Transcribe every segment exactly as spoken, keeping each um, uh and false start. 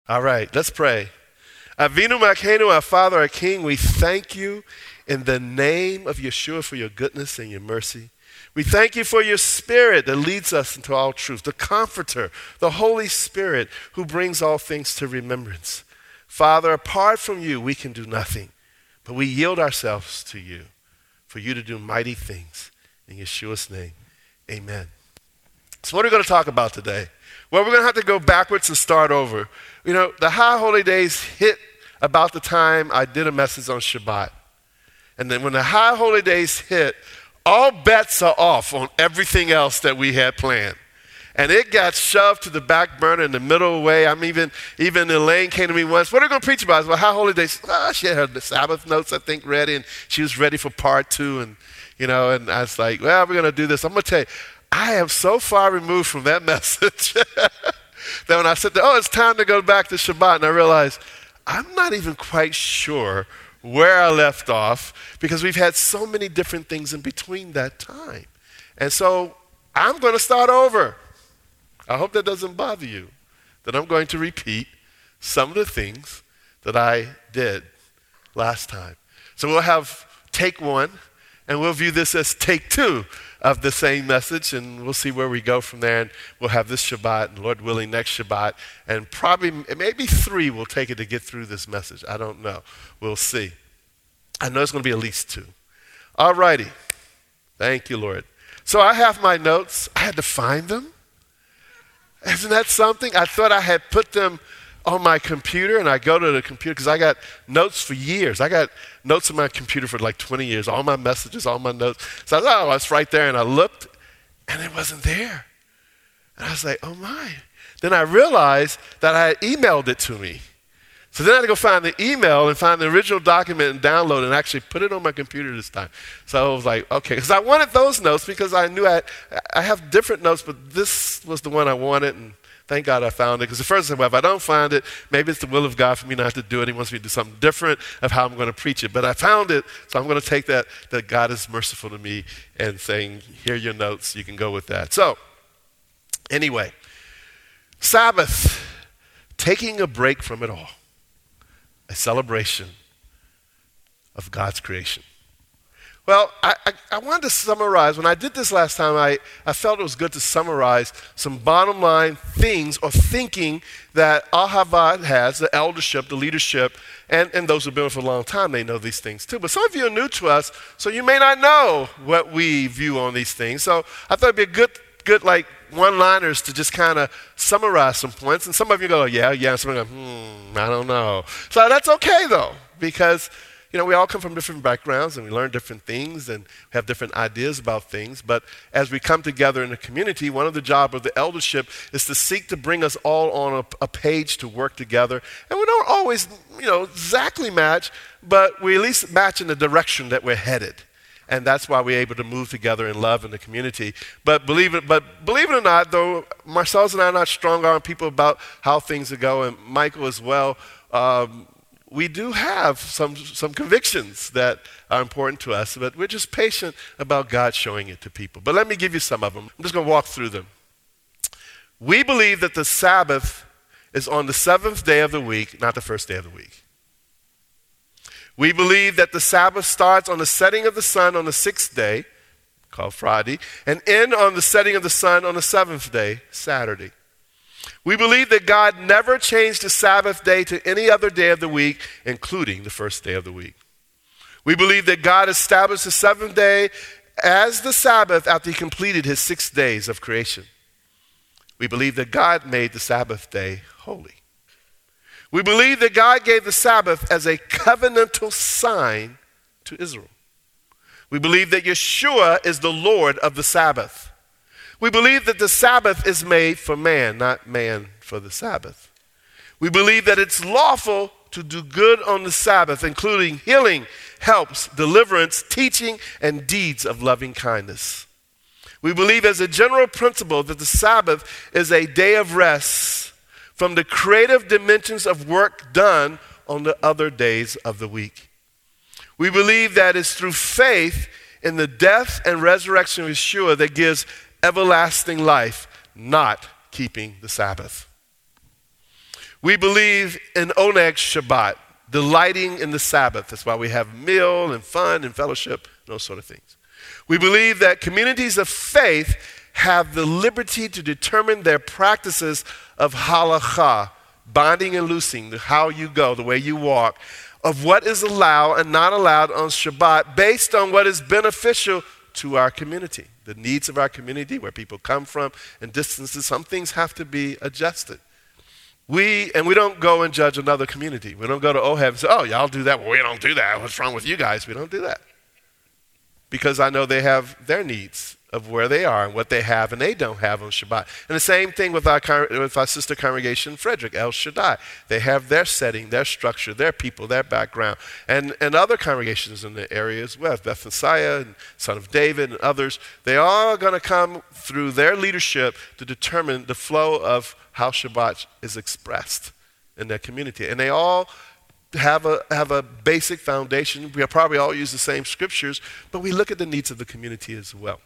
All right, let's pray. Avinu Malkeinu, our Father, our King, we thank you in the name of Yeshua for your goodness and your mercy. We thank you for your Spirit that leads us into all truth, the Comforter, the Holy Spirit who brings all things to remembrance. Father, apart from you, we can do nothing, but we yield ourselves to you for you to do mighty things. In Yeshua's name, amen. So what are we going to talk about today? Well, we're going to have to go backwards and start over. You know, the high holy days hit about the time I did a message on Shabbat. And then when the high holy days hit, all bets are off on everything else that we had planned. And it got shoved to the back burner in the middle of the way. I'm even, even Elaine came to me once, what are we going to preach about? I said, well, high holy days. Oh, she had her Sabbath notes, I think, ready, and she was ready for part two. And, you know, and I was like, well, we're going to do this. I'm going to tell you, I am so far removed from that message that when I said, oh, it's time to go back to Shabbat, and I realized I'm not even quite sure where I left off because we've had so many different things in between that time. And so I'm going to start over. I hope that doesn't bother you, that I'm going to repeat some of the things that I did last time. So we'll have take one, and we'll view this as take two of the same message, and we'll see where we go from there. And we'll have this Shabbat, and Lord willing, next Shabbat, and probably maybe three will take it to get through this message. I don't know. We'll see. I know it's going to be at least two. All righty. Thank you, Lord. So I have my notes. I had to find them. Isn't that something? I thought I had put them on my computer, and I go to the computer because I got notes for years. I got notes on my computer for like twenty years, all my messages, all my notes. So I thought, oh, it's right there, and I looked, and it wasn't there. And I was like, oh my. Then I realized that I had emailed it to me. So then I had to go find the email and find the original document and download it and actually put it on my computer this time. So I was like, okay, because I wanted those notes because I knew I, I have different notes, but this was the one I wanted, and thank God I found it. Because the first time, well, if I don't find it, maybe it's the will of God for me not to do it. He wants me to do something different of how I'm going to preach it. But I found it, so I'm going to take that, that God is merciful to me and saying, here are your notes. You can go with that. So anyway, Sabbath, taking a break from it all. A celebration of God's creation. Well, I, I, I wanted to summarize. When I did this last time, I, I felt it was good to summarize some bottom line things or thinking that Ahavad has, the eldership, the leadership, and, and those who've been with for a long time, they know these things too. But some of you are new to us, so you may not know what we view on these things. So I thought it'd be a good, good like, one-liners to just kind of summarize some points. And some of you go, yeah, yeah. And some of you go, hmm, I don't know. So that's okay, though, because, you know, we all come from different backgrounds and we learn different things and have different ideas about things. But as we come together in the community, one of the jobs of the eldership is to seek to bring us all on a, a page to work together. And we don't always, you know, exactly match, but we at least match in the direction that we're headed. And that's why we're able to move together in love in the community. But believe it, but believe it or not, though, Marcellus and I are not strong-armed people about how things are going, and Michael as well, um, we do have some, some convictions that are important to us, but we're just patient about God showing it to people. But let me give you some of them. I'm just going to walk through them. We believe that the Sabbath is on the seventh day of the week, not the first day of the week. We believe that the Sabbath starts on the setting of the sun on the sixth day, called Friday, and end on the setting of the sun on the seventh day, Saturday. We believe that God never changed the Sabbath day to any other day of the week, including the first day of the week. We believe that God established the seventh day as the Sabbath after he completed his six days of creation. We believe that God made the Sabbath day holy. We believe that God gave the Sabbath as a covenantal sign to Israel. We believe that Yeshua is the Lord of the Sabbath. We believe that the Sabbath is made for man, not man for the Sabbath. We believe that it's lawful to do good on the Sabbath, including healing, helps, deliverance, teaching, and deeds of loving kindness. We believe as a general principle that the Sabbath is a day of rest from the creative dimensions of work done on the other days of the week. We believe that it's through faith in the death and resurrection of Yeshua that gives everlasting life, not keeping the Sabbath. We believe in Oneg Shabbat, delighting in the Sabbath. That's why we have meal and fun and fellowship and those sort of things. We believe that communities of faith have the liberty to determine their practices of halakha, bonding and loosing, how you go, the way you walk, of what is allowed and not allowed on Shabbat based on what is beneficial to our community, the needs of our community, where people come from and distances. Some things have to be adjusted. We, and we don't go and judge another community. We don't go to O H E B and say, oh, y'all do that. Well, we don't do that. What's wrong with you guys? We don't do that. Because I know they have their needs of where they are and what they have and they don't have on Shabbat. And the same thing with our, with our sister congregation, Frederick, El Shaddai. They have their setting, their structure, their people, their background. And, and other congregations in the area as well, Beth Messiah and Son of David and others. They are going to come through their leadership to determine the flow of how Shabbat is expressed in their community. And they all have a have a basic foundation. We probably all use the same scriptures, but we look at the needs of the community as well.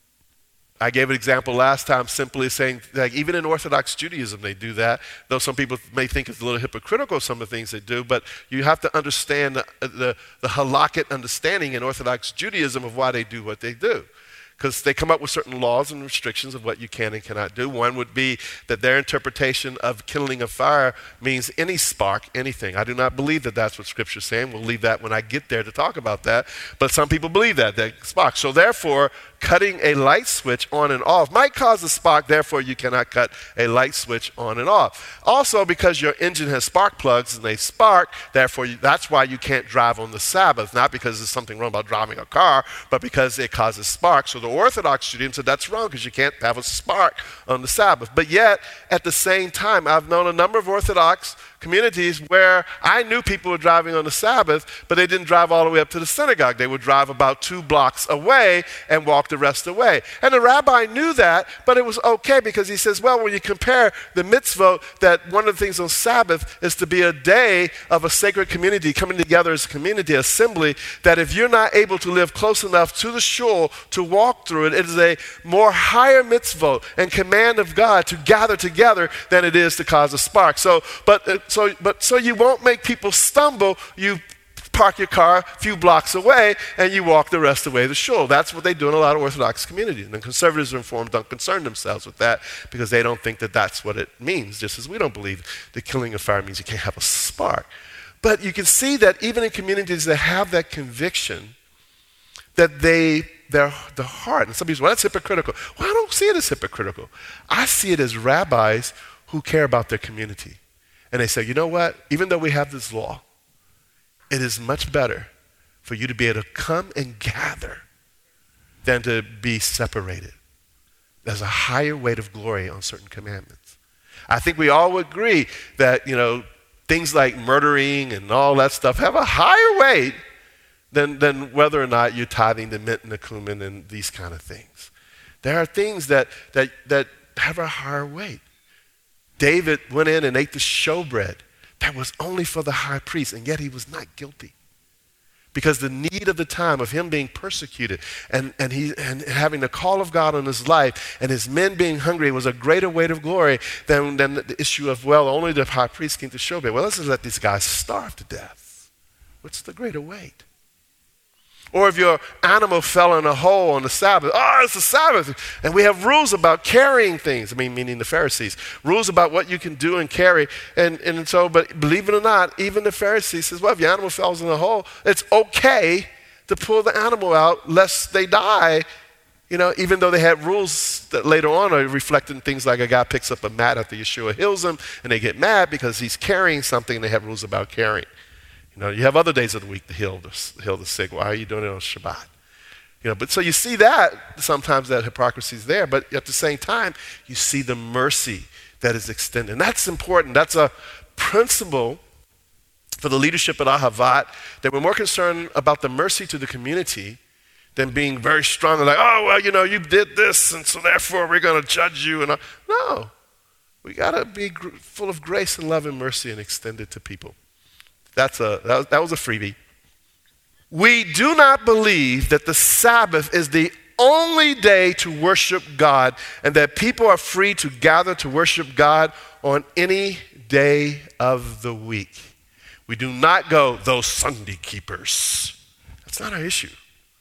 I gave an example last time simply saying, like, even in Orthodox Judaism they do that, though some people may think it's a little hypocritical, some of the things they do, but you have to understand the, the, the halakhic understanding in Orthodox Judaism of why they do what they do. Because they come up with certain laws and restrictions of what you can and cannot do. One would be that their interpretation of kindling a fire means any spark, anything. I do not believe that that's what Scripture is saying. We'll leave that when I get there to talk about that. But some people believe that, that spark. So therefore, cutting a light switch on and off might cause a spark. Therefore, you cannot cut a light switch on and off. Also, because your engine has spark plugs and they spark, therefore, you, that's why you can't drive on the Sabbath. Not because there's something wrong about driving a car, but because it causes sparks. So the Orthodox Judaism said that's wrong because you can't have a spark on the Sabbath. But yet, at the same time, I've known a number of Orthodox communities where I knew people were driving on the Sabbath, but they didn't drive all the way up to the synagogue. They would drive about two blocks away and walk the rest of the way. And the rabbi knew that, but it was okay because he says, well, when you compare the mitzvot, that one of the things on Sabbath is to be a day of a sacred community, coming together as a community, assembly, that if you're not able to live close enough to the shul to walk through it, it is a more higher mitzvot and command of God to gather together than it is to cause a spark. So, but uh, So, but so you won't make people stumble, you park your car a few blocks away and you walk the rest of the way to the shul. That's what they do in a lot of Orthodox communities. And the conservatives and reforms don't concern themselves with that because they don't think that that's what it means, just as we don't believe that killing a fire means you can't have a spark. But you can see that even in communities that have that conviction, that they, their, the heart, and some people say, well, that's hypocritical. Well, I don't see it as hypocritical. I see it as rabbis who care about their community. And they say, you know what? Even though we have this law, it is much better for you to be able to come and gather than to be separated. There's a higher weight of glory on certain commandments. I think we all would agree that, you know, things like murdering and all that stuff have a higher weight than, than whether or not you're tithing the mint and the cumin and these kind of things. There are things that, that, that have a higher weight. David went in and ate the showbread that was only for the high priest, and yet he was not guilty. Because the need of the time of him being persecuted and, and, he, and having the call of God on his life and his men being hungry was a greater weight of glory than, than the issue of, well, only the high priest came to showbread. Well, let's just let these guys starve to death. What's the greater weight? Or if your animal fell in a hole on the Sabbath, oh, it's the Sabbath. And we have rules about carrying things, I mean, meaning the Pharisees, rules about what you can do and carry. And, and so, but believe it or not, even the Pharisees says, well, if your animal falls in a hole, it's okay to pull the animal out lest they die, you know, even though they had rules that later on are reflecting things like a guy picks up a mat after Yeshua heals him, and they get mad because he's carrying something, and they have rules about carrying. You know, you have other days of the week to heal the, heal the sick. Why are you doing it on Shabbat? You know, but so you see that, sometimes that hypocrisy is there, but at the same time, you see the mercy that is extended. And that's important. That's a principle for the leadership at Ahavat, that we're more concerned about the mercy to the community than being very strong and like, oh, well, you know, you did this, and so therefore we're going to judge you. And all. No, we got to be gr- full of grace and love and mercy and extend it to people. That's a, that was, that was a freebie. We do not believe that the Sabbath is the only day to worship God, and that people are free to gather to worship God on any day of the week. We do not go, those Sunday keepers. That's not our issue.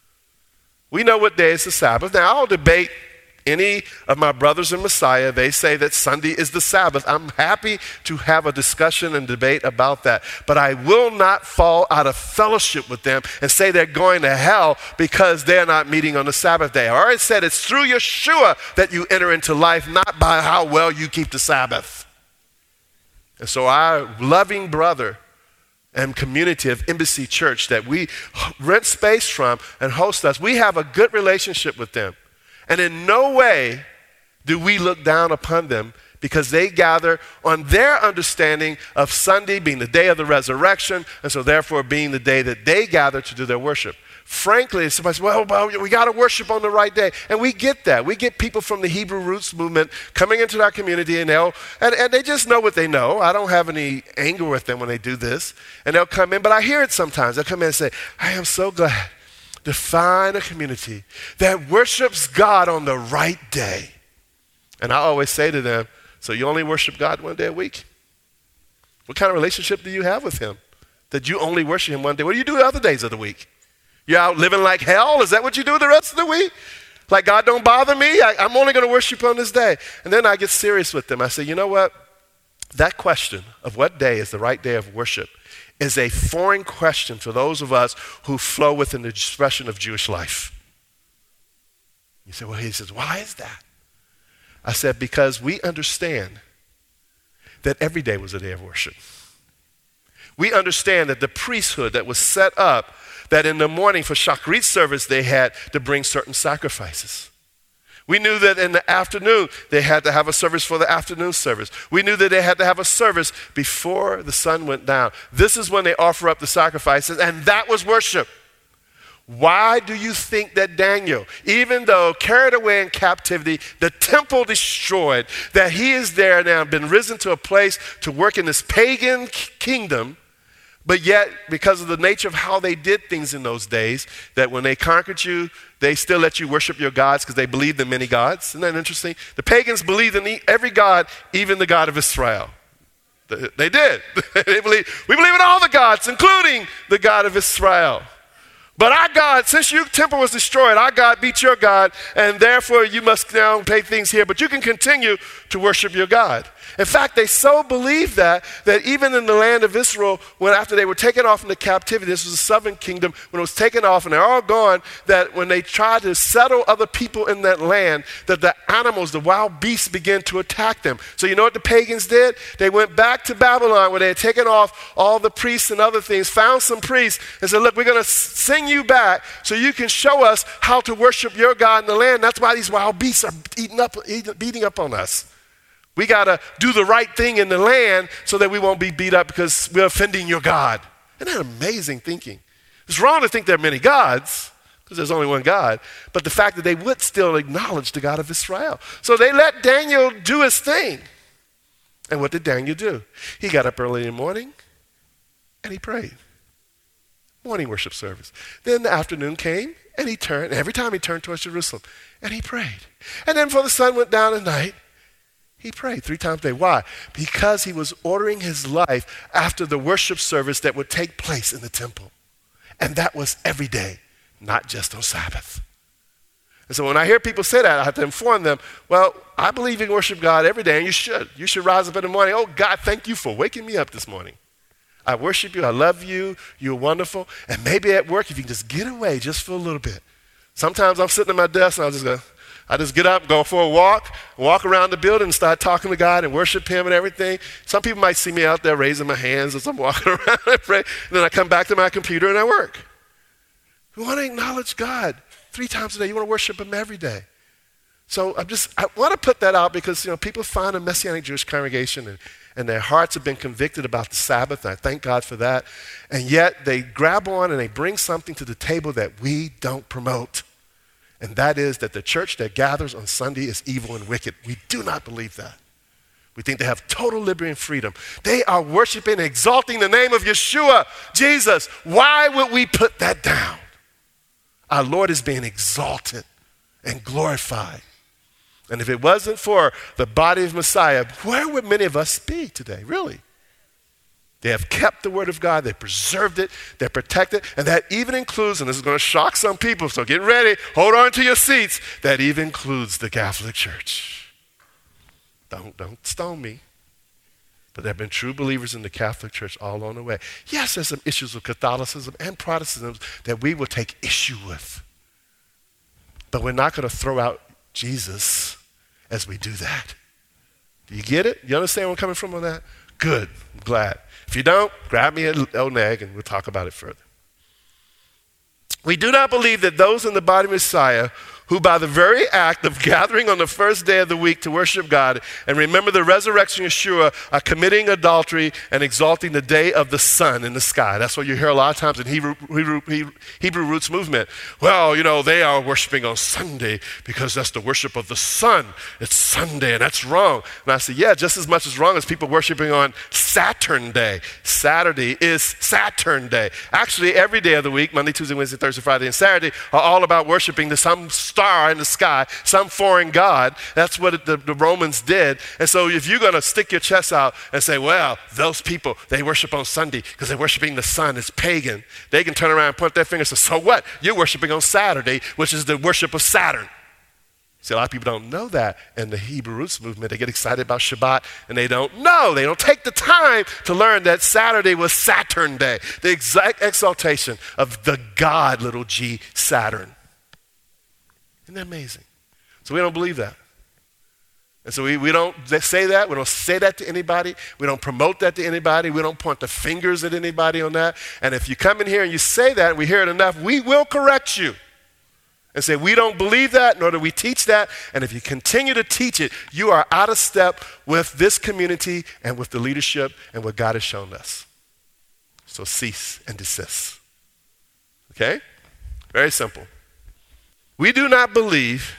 We know what day is the Sabbath. Now, I'll debate any of my brothers in Messiah. They say that Sunday is the Sabbath. I'm happy to have a discussion and debate about that. But I will not fall out of fellowship with them and say they're going to hell because they're not meeting on the Sabbath day. I already said it's through Yeshua that you enter into life, not by how well you keep the Sabbath. And so our loving brother and community of Embassy Church that we rent space from and host us, we have a good relationship with them. And in no way do we look down upon them because they gather on their understanding of Sunday being the day of the resurrection, and so therefore being the day that they gather to do their worship. Frankly, somebody says, well, well we got to worship on the right day. And we get that. We get people from the Hebrew Roots movement coming into our community, and, they'll, and, and they just know what they know. I don't have any anger with them when they do this. And they'll come in, but I hear it sometimes. They'll come in and say, I am so glad to find a community that worships God on the right day. And I always say to them, so you only worship God one day a week? What kind of relationship do you have with him that you only worship him one day? What do you do the other days of the week? You're out living like hell? Is that what you do the rest of the week? Like, God don't bother me? I, I'm only going to worship on this day. And then I get serious with them. I say, you know what? That question of what day is the right day of worship is a foreign question to those of us who flow within the expression of Jewish life. You say, well, he says, why is that? I said, because we understand that every day was a day of worship. We understand that the priesthood that was set up, that in the morning for Shachrit service, they had to bring certain sacrifices. We knew that in the afternoon, they had to have a service for the afternoon service. We knew that they had to have a service before the sun went down. This is when they offer up the sacrifices, and that was worship. Why do you think that Daniel, even though carried away in captivity, the temple destroyed, that he is there now, been risen to a place to work in this pagan kingdom, but yet, because of the nature of how they did things in those days, that when they conquered you, they still let you worship your gods because they believed in many gods. Isn't that interesting? The pagans believed in every god, even the God of Israel. They did. They believe, we believe in all the gods, including the God of Israel. But our God, since your temple was destroyed, our God beat your God, and therefore you must now pay things here, but you can continue to worship your God. In fact, they so believed that, that even in the land of Israel, when after they were taken off into captivity, this was the southern kingdom, when it was taken off and they're all gone, that when they tried to settle other people in that land, that the animals, the wild beasts began to attack them. So you know what the pagans did? They went back to Babylon where they had taken off all the priests and other things, found some priests and said, look, we're going to sing you back so you can show us how to worship your God in the land. That's why these wild beasts are eating up, eating, beating up on us. We got to do the right thing in the land so that we won't be beat up because we're offending your God. Isn't that amazing thinking? It's wrong to think there are many gods because there's only one God, but the fact that they would still acknowledge the God of Israel. So they let Daniel do his thing. And what did Daniel do? He got up early in the morning and he prayed. Morning worship service. Then the afternoon came and he turned, and every time he turned towards Jerusalem, and he prayed. And then before the sun went down at night, he prayed three times a day. Why? Because he was ordering his life after the worship service that would take place in the temple. And that was every day, not just on Sabbath. And so when I hear people say that, I have to inform them, well, I believe you can worship God every day, and you should. You should rise up in the morning. Oh, God, thank you for waking me up this morning. I worship you. I love you. You're wonderful. And maybe at work, if you can just get away just for a little bit. Sometimes I'm sitting at my desk, and I'll just go, I just get up, go for a walk, walk around the building and start talking to God and worship him and everything. Some people might see me out there raising my hands as I'm walking around and pray. And then I come back to my computer and I work. We want to acknowledge God three times a day. You want to worship him every day. So I'm just, I want to put that out because, you know, people find a Messianic Jewish congregation and, and their hearts have been convicted about the Sabbath, and I thank God for that. And yet they grab on and they bring something to the table that we don't promote. And that is that the church that gathers on Sunday is evil and wicked. We do not believe that. We think they have total liberty and freedom. They are worshiping and exalting the name of Yeshua, Jesus. Why would we put that down? Our Lord is being exalted. and glorified. And if it wasn't for the body of Messiah, where would many of us be today, really? They have kept the word of God, they preserved it, they protect it, and that even includes, and this is going to shock some people, so get ready, hold on to your seats, that even includes the Catholic Church. Don't, don't stone me. But there have been true believers in the Catholic Church all along the way. Yes, there's some issues with Catholicism and Protestantism that we will take issue with. But we're not going to throw out Jesus as we do that. Do you get it? You understand where I'm coming from on that? Good. I'm glad. If you don't, grab me an old nag and we'll talk about it further. We do not believe that those in the body of Messiah who by the very act of gathering on the first day of the week to worship God and remember the resurrection of Yeshua are committing adultery and exalting the day of the sun in the sky. That's what you hear a lot of times in Hebrew, Hebrew, Hebrew roots movement. Well, you know, they are worshiping on Sunday because that's the worship of the sun. It's Sunday and that's wrong. And I say, yeah, just as much as wrong as people worshiping on Saturn Day. Saturday is Saturn Day. Actually, every day of the week, Monday, Tuesday, Wednesday, Thursday, Friday, and Saturday, are all about worshiping the some star in the sky, some foreign god. That's what it, the, the Romans did. And so if you're going to stick your chest out and say, well, those people, they worship on Sunday because they're worshiping the sun, it's pagan, they can turn around and point their finger and say, so what? You're worshiping on Saturday, which is the worship of Saturn. See, a lot of people don't know that in the Hebrew roots movement. They get excited about Shabbat and they don't know. They don't take the time to learn that Saturday was Saturn Day, the exact exaltation of the god, little g, Saturn. Isn't that amazing? So we don't believe that. And so we, we don't say that. We don't say that to anybody. We don't promote that to anybody. We don't point the fingers at anybody on that. And if you come in here and you say that and we hear it enough, we will correct you and say, we don't believe that, nor do we teach that. And if you continue to teach it, you are out of step with this community and with the leadership and what God has shown us. So cease and desist. Okay? Very simple. We do not believe,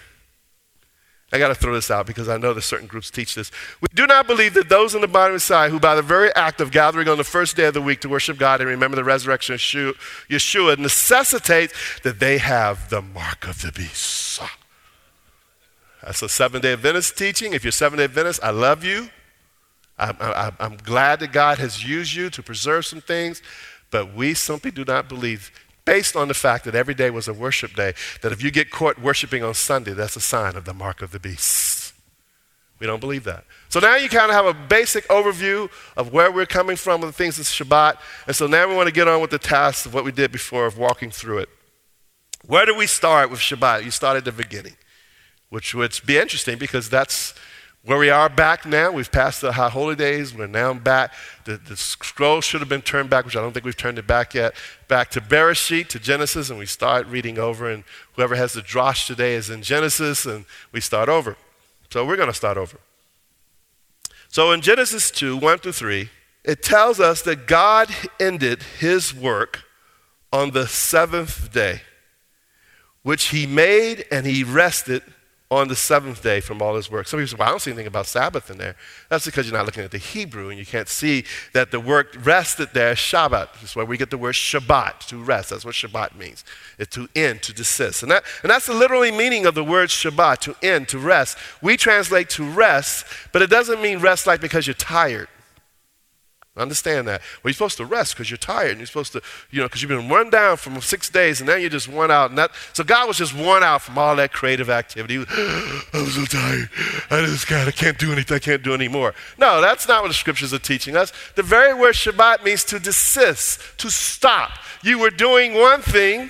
I got to throw this out because I know that certain groups teach this. We do not believe that those in the body of Messiah who by the very act of gathering on the first day of the week to worship God and remember the resurrection of Yeshua necessitates that they have the mark of the beast. That's a Seventh-day Adventist teaching. If you're Seventh-day Adventist, I love you. I, I, I'm glad that God has used you to preserve some things, but we simply do not believe, based on the fact that every day was a worship day, that if you get caught worshiping on Sunday, that's a sign of the mark of the beast. We don't believe that. So now you kind of have a basic overview of where we're coming from with the things of Shabbat. And so now we want to get on with the task of what we did before of walking through it. Where do we start with Shabbat? You start at the beginning, which would be interesting because that's where we are back now. We've passed the high holy days. We're now back. The, the scroll should have been turned back, which I don't think we've turned it back yet, back to Bereshit, to Genesis, and we start reading over. And whoever has the drosh today is in Genesis, and we start over. So we're going to start over. So in Genesis two, one through three, it tells us that God ended his work on the seventh day, which he made and he rested on the seventh day from all his work. Some people say, well, I don't see anything about Sabbath in there. That's because you're not looking at the Hebrew and you can't see that the work rested there is Shabbat. That's where we get the word Shabbat, to rest. That's what Shabbat means. It's to end, to desist. And, that, and that's the literally meaning of the word Shabbat, to end, to rest. We translate to rest, but it doesn't mean rest like because you're tired. Understand that. Well, you're supposed to rest because you're tired, and you're supposed to, you know, because you've been worn down from six days, and now you're just worn out. And that, so God was just worn out from all that creative activity. Was, I'm so tired. I just God, I can't do anything. I can't do anymore. No, that's not what the scriptures are teaching us. The very word Shabbat means to desist, to stop. You were doing one thing,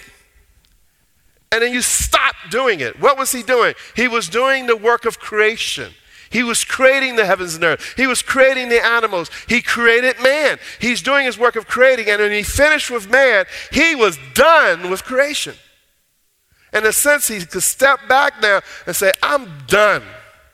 and then you stopped doing it. What was he doing? He was doing the work of creation. He was creating the heavens and earth. He was creating the animals. He created man. He's doing his work of creating, and when he finished with man, he was done with creation. In a sense, he could step back now and say, I'm done.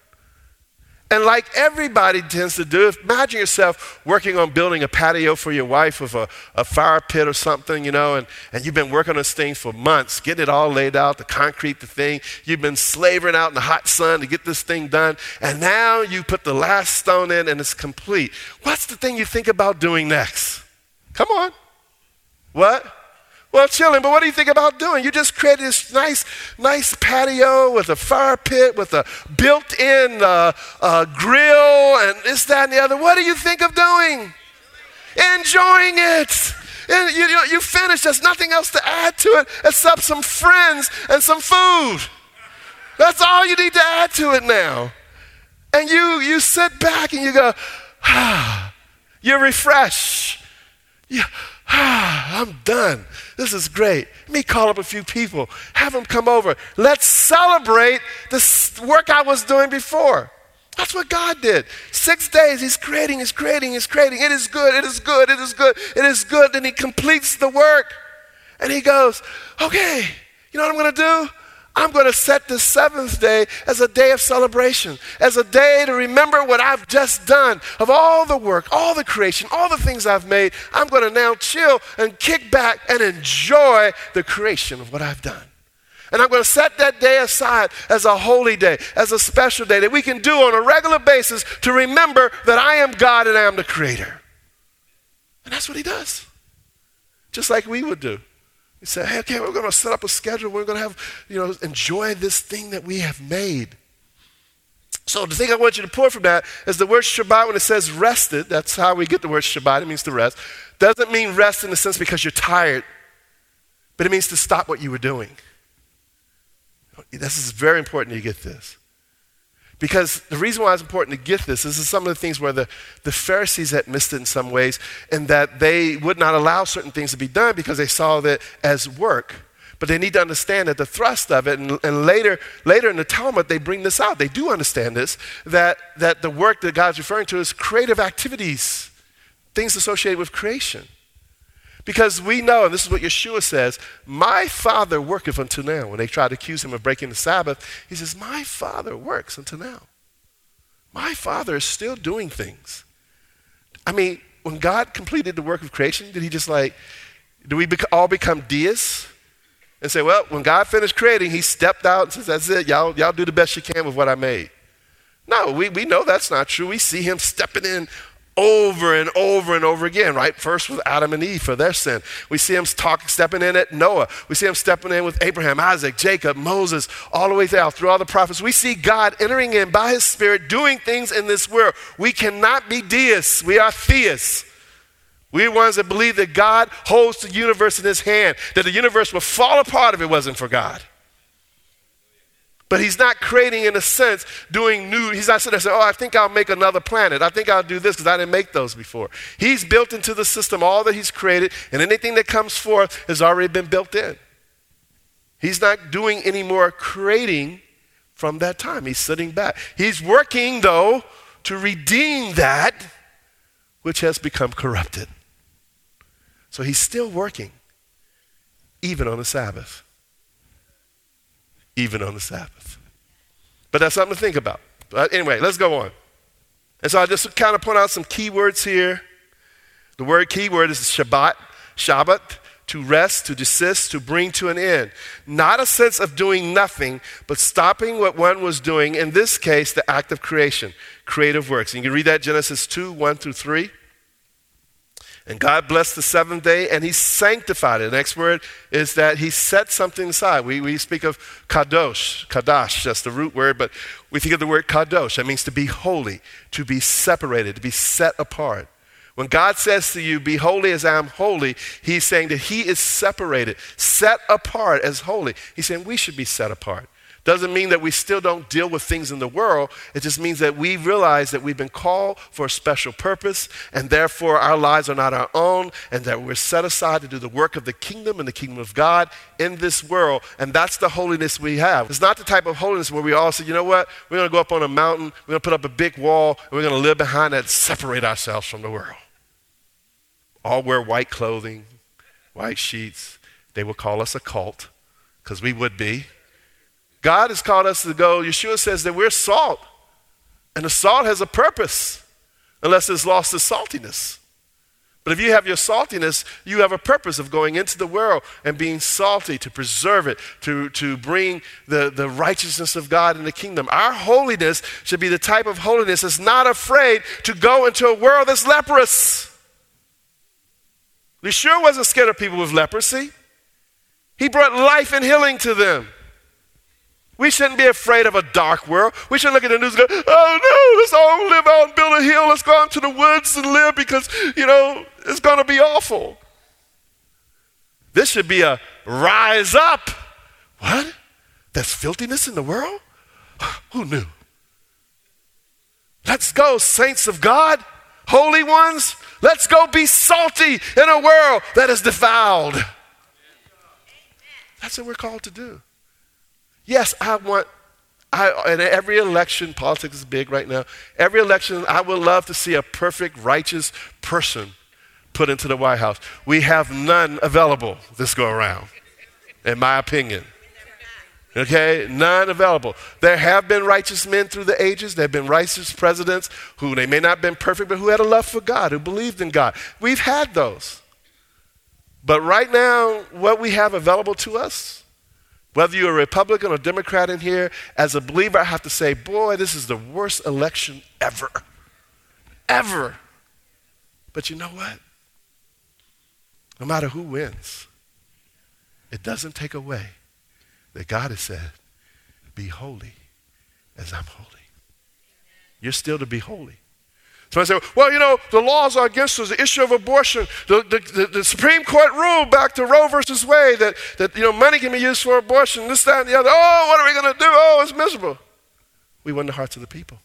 And like everybody tends to do, imagine yourself working on building a patio for your wife with a, a fire pit or something, you know, and, and you've been working on this thing for months, getting it all laid out, the concrete, the thing. You've been slavering out in the hot sun to get this thing done, and now you put the last stone in and it's complete. What's the thing you think about doing next? Come on. What? Well, chilling, but what do you think about doing? You just created this nice, nice patio with a fire pit, with a built-in uh, uh, grill, and this, that, and the other. What do you think of doing? Enjoying it. And you, you, you finish. There's nothing else to add to it except some friends and some food. That's all you need to add to it now. And you, you sit back and you go, ah, you refresh. You, ah, I'm done. This is great. Let me call up a few people. Have them come over. Let's celebrate this work I was doing before. That's what God did. Six days, he's creating, he's creating, he's creating. It is good, it is good, it is good, it is good. Then he completes the work. And he goes, okay, you know what I'm going to do? I'm going to set the seventh day as a day of celebration, as a day to remember what I've just done, of all the work, all the creation, all the things I've made. I'm going to now chill and kick back and enjoy the creation of what I've done. And I'm going to set that day aside as a holy day, as a special day that we can do on a regular basis to remember that I am God and I am the creator. And that's what he does, just like we would do. He said, hey, okay, we're going to set up a schedule. We're going to have, you know, enjoy this thing that we have made. So the thing I want you to pull from that is the word Shabbat, when it says rested, that's how we get the word Shabbat. It means to rest. Doesn't mean rest in the sense because you're tired, but it means to stop what you were doing. This is very important you get this. Because the reason why it's important to get this, this is some of the things where the, the Pharisees had missed it in some ways, and that they would not allow certain things to be done because they saw that as work. But they need to understand that the thrust of it, and, and later later in the Talmud, they bring this out. They do understand this, that, that the work that God's referring to is creative activities, things associated with creation. Because we know, and this is what Yeshua says, my Father worketh until now. When they try to accuse him of breaking the Sabbath, he says, my Father works until now. My Father is still doing things. I mean, when God completed the work of creation, did he just like, do we bec- all become deists? And say, well, when God finished creating, he stepped out and says, that's it, y'all, y'all do the best you can with what I made. No, we, we know that's not true. We see him stepping in over and over and over again, right? First with Adam and Eve for their sin. We see him talk, stepping in at Noah. We see him stepping in with Abraham, Isaac, Jacob, Moses, all the way down through all the prophets. We see God entering in by his Spirit, doing things in this world. We cannot be deists. We are theists. We're ones that believe that God holds the universe in his hand, that the universe would fall apart if it wasn't for God. But he's not creating, in a sense, doing new. He's not sitting there saying, oh, I think I'll make another planet. I think I'll do this because I didn't make those before. He's built into the system all that he's created, and anything that comes forth has already been built in. He's not doing any more creating from that time. He's sitting back. He's working, though, to redeem that which has become corrupted. So he's still working, even on the Sabbath. Even on the Sabbath. But that's something to think about. But anyway, let's go on. And so I just kind of point out some key words here. The word key word is Shabbat, Shabbat, to rest, to desist, to bring to an end. Not a sense of doing nothing, but stopping what one was doing, in this case, the act of creation, creative works. And you can read that Genesis two, one through three. And God blessed the seventh day, and he sanctified it. The next word is that he set something aside. We, we speak of kadosh, kadash, that's the root word, but we think of the word kadosh. That means to be holy, to be separated, to be set apart. When God says to you, be holy as I am holy, he's saying that he is separated, set apart as holy. He's saying we should be set apart. Doesn't mean that we still don't deal with things in the world. It just means that we realize that we've been called for a special purpose, and therefore our lives are not our own, and that we're set aside to do the work of the kingdom and the kingdom of God in this world. And that's the holiness we have. It's not the type of holiness where we all say, you know what, we're going to go up on a mountain, we're going to put up a big wall, and we're going to live behind that and separate ourselves from the world. All wear white clothing, white sheets. They would call us a cult, because we would be. God has called us to go. Yeshua says that we're salt, and the salt has a purpose unless it's lost its saltiness. But if you have your saltiness, you have a purpose of going into the world and being salty, to preserve it, to, to bring the, the righteousness of God in the kingdom. Our holiness should be the type of holiness that's not afraid to go into a world that's leprous. Yeshua wasn't scared of people with leprosy. He brought life and healing to them. We shouldn't be afraid of a dark world. We shouldn't look at the news and go, oh no, let's all live out and build a hill. Let's go out into the woods and live because, you know, it's going to be awful. This should be a rise up. What? There's filthiness in the world? Who knew? Let's go, saints of God, holy ones. Let's go be salty in a world that is defiled. That's what we're called to do. Yes, I want, I, in every election, politics is big right now. Every election, I would love to see a perfect, righteous person put into the White House. We have none available this go around, in my opinion. Okay, none available. There have been righteous men through the ages. There have been righteous presidents who, they may not have been perfect, but who had a love for God, who believed in God. We've had those. But right now, what we have available to us, whether you're a Republican or Democrat in here, as a believer, I have to say, boy, this is the worst election ever. Ever. But you know what? No matter who wins, it doesn't take away that God has said, be holy as I'm holy. You're still to be holy. Somebody say, well, you know, the laws are against us, the issue of abortion. The, the, the, the Supreme Court ruled back to Roe versus Wade that, that, you know, money can be used for abortion, this, that, and the other. Oh, what are we going to do? Oh, it's miserable. We won the hearts of the people.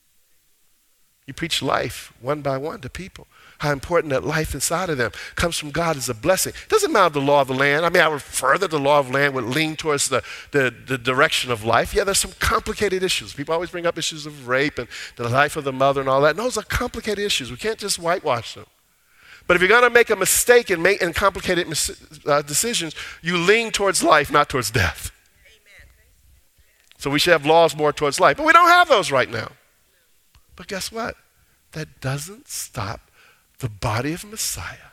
You preach life one by one to people. How important that life inside of them comes from God is a blessing. It doesn't matter the law of the land. I mean, I would further the law of land would lean towards the, the, the direction of life. Yeah, there's some complicated issues. People always bring up issues of rape and the life of the mother and all that. And those are complicated issues. We can't just whitewash them. But if you're going to make a mistake and make and complicated mis- uh, decisions, you lean towards life, not towards death. Amen. So we should have laws more towards life. But we don't have those right now. But guess what? That doesn't stop the body of Messiah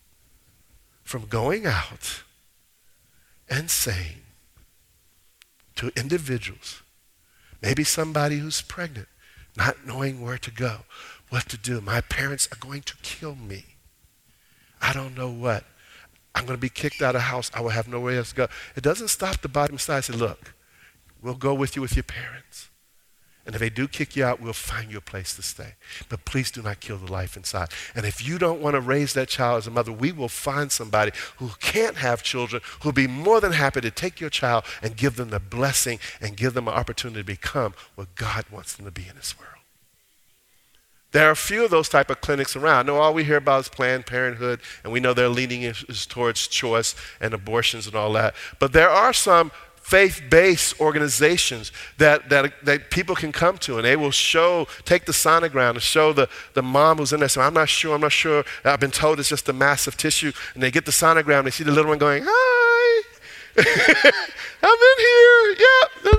from going out and saying to individuals, maybe somebody who's pregnant, not knowing where to go, what to do. My parents are going to kill me. I don't know what. I'm going to be kicked out of the house. I will have nowhere else to go. It doesn't stop the body of Messiah. Say, look, we'll go with you with your parents. And if they do kick you out, we'll find you a place to stay. But please do not kill the life inside. And if you don't want to raise that child as a mother, we will find somebody who can't have children, who'll be more than happy to take your child and give them the blessing and give them an opportunity to become what God wants them to be in this world. There are a few of those type of clinics around. I know all we hear about is Planned Parenthood, and we know they're leaning is, is towards choice and abortions and all that. But there are some faith-based organizations that, that, that people can come to, and they will show, take the sonogram and show the, the mom who's in there. So I'm not sure, I'm not sure. I've been told it's just a massive tissue. And they get the sonogram, they see the little one going, hi, I'm in here,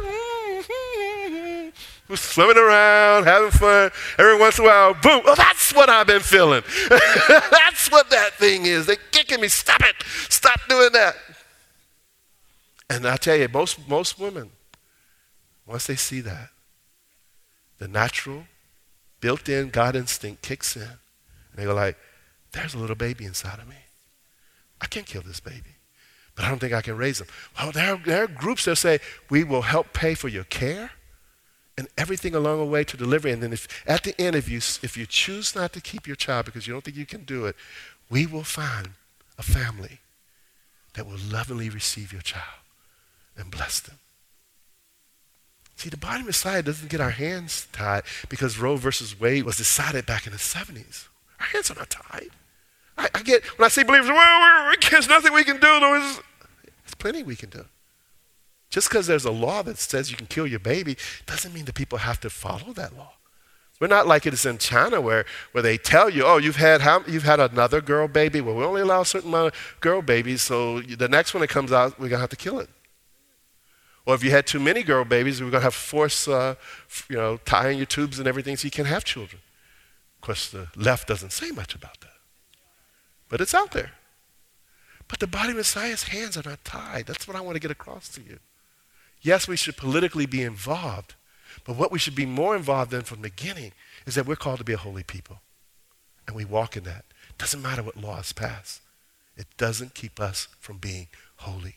yeah. We're swimming around, having fun. Every once in a while, boom, oh, that's what I've been feeling. That's what that thing is. They're kicking me, stop it, stop doing that. And I tell you, most, most women, once they see that, the natural, built-in God instinct kicks in. And they go like, there's a little baby inside of me. I can't kill this baby, but I don't think I can raise him. Well, there are, there are groups that say, we will help pay for your care and everything along the way to delivery. And then if at the end, if you, if you choose not to keep your child because you don't think you can do it, we will find a family that will lovingly receive your child and bless them. See, the body of Messiah doesn't get our hands tied because Roe versus Wade was decided back in the seventies. Our hands are not tied. I, I get, when I see believers, well, there's nothing we can do. There's, there's plenty we can do. Just because there's a law that says you can kill your baby doesn't mean that people have to follow that law. We're not like it is in China where, where they tell you, oh, you've had how, you've had another girl baby. Well, we only allow a certain amount of girl babies, so the next one that comes out, we're going to have to kill it. Or if you had too many girl babies, we're going to have to force, uh, you know, tying your tubes and everything so you can have children. Of course, the left doesn't say much about that. But it's out there. But the body of Messiah's hands are not tied. That's what I want to get across to you. Yes, we should politically be involved. But what we should be more involved in from the beginning is that we're called to be a holy people. And we walk in that. Doesn't matter what laws pass. It doesn't keep us from being holy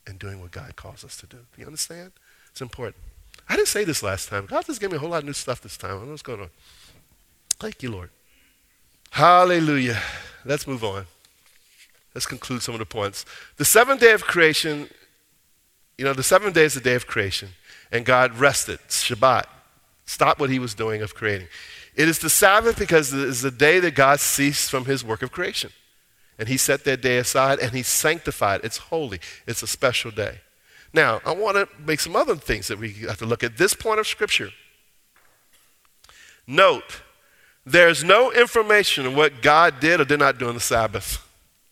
and doing what God calls us to do. Do you understand? It's important. I didn't say this last time. God just gave me a whole lot of new stuff this time. I don't know what's going on. Thank you, Lord. Hallelujah. Let's move on. Let's conclude some of the points. The seventh day of creation, you know, the seventh day is the day of creation, and God rested, Shabbat, stopped what he was doing of creating. It is the Sabbath because it is the day that God ceased from his work of creation. And he set that day aside and he sanctified. It's holy. It's a special day. Now, I want to make some other things that we have to look at. This point of Scripture. Note, there's no information on what God did or did not do on the Sabbath.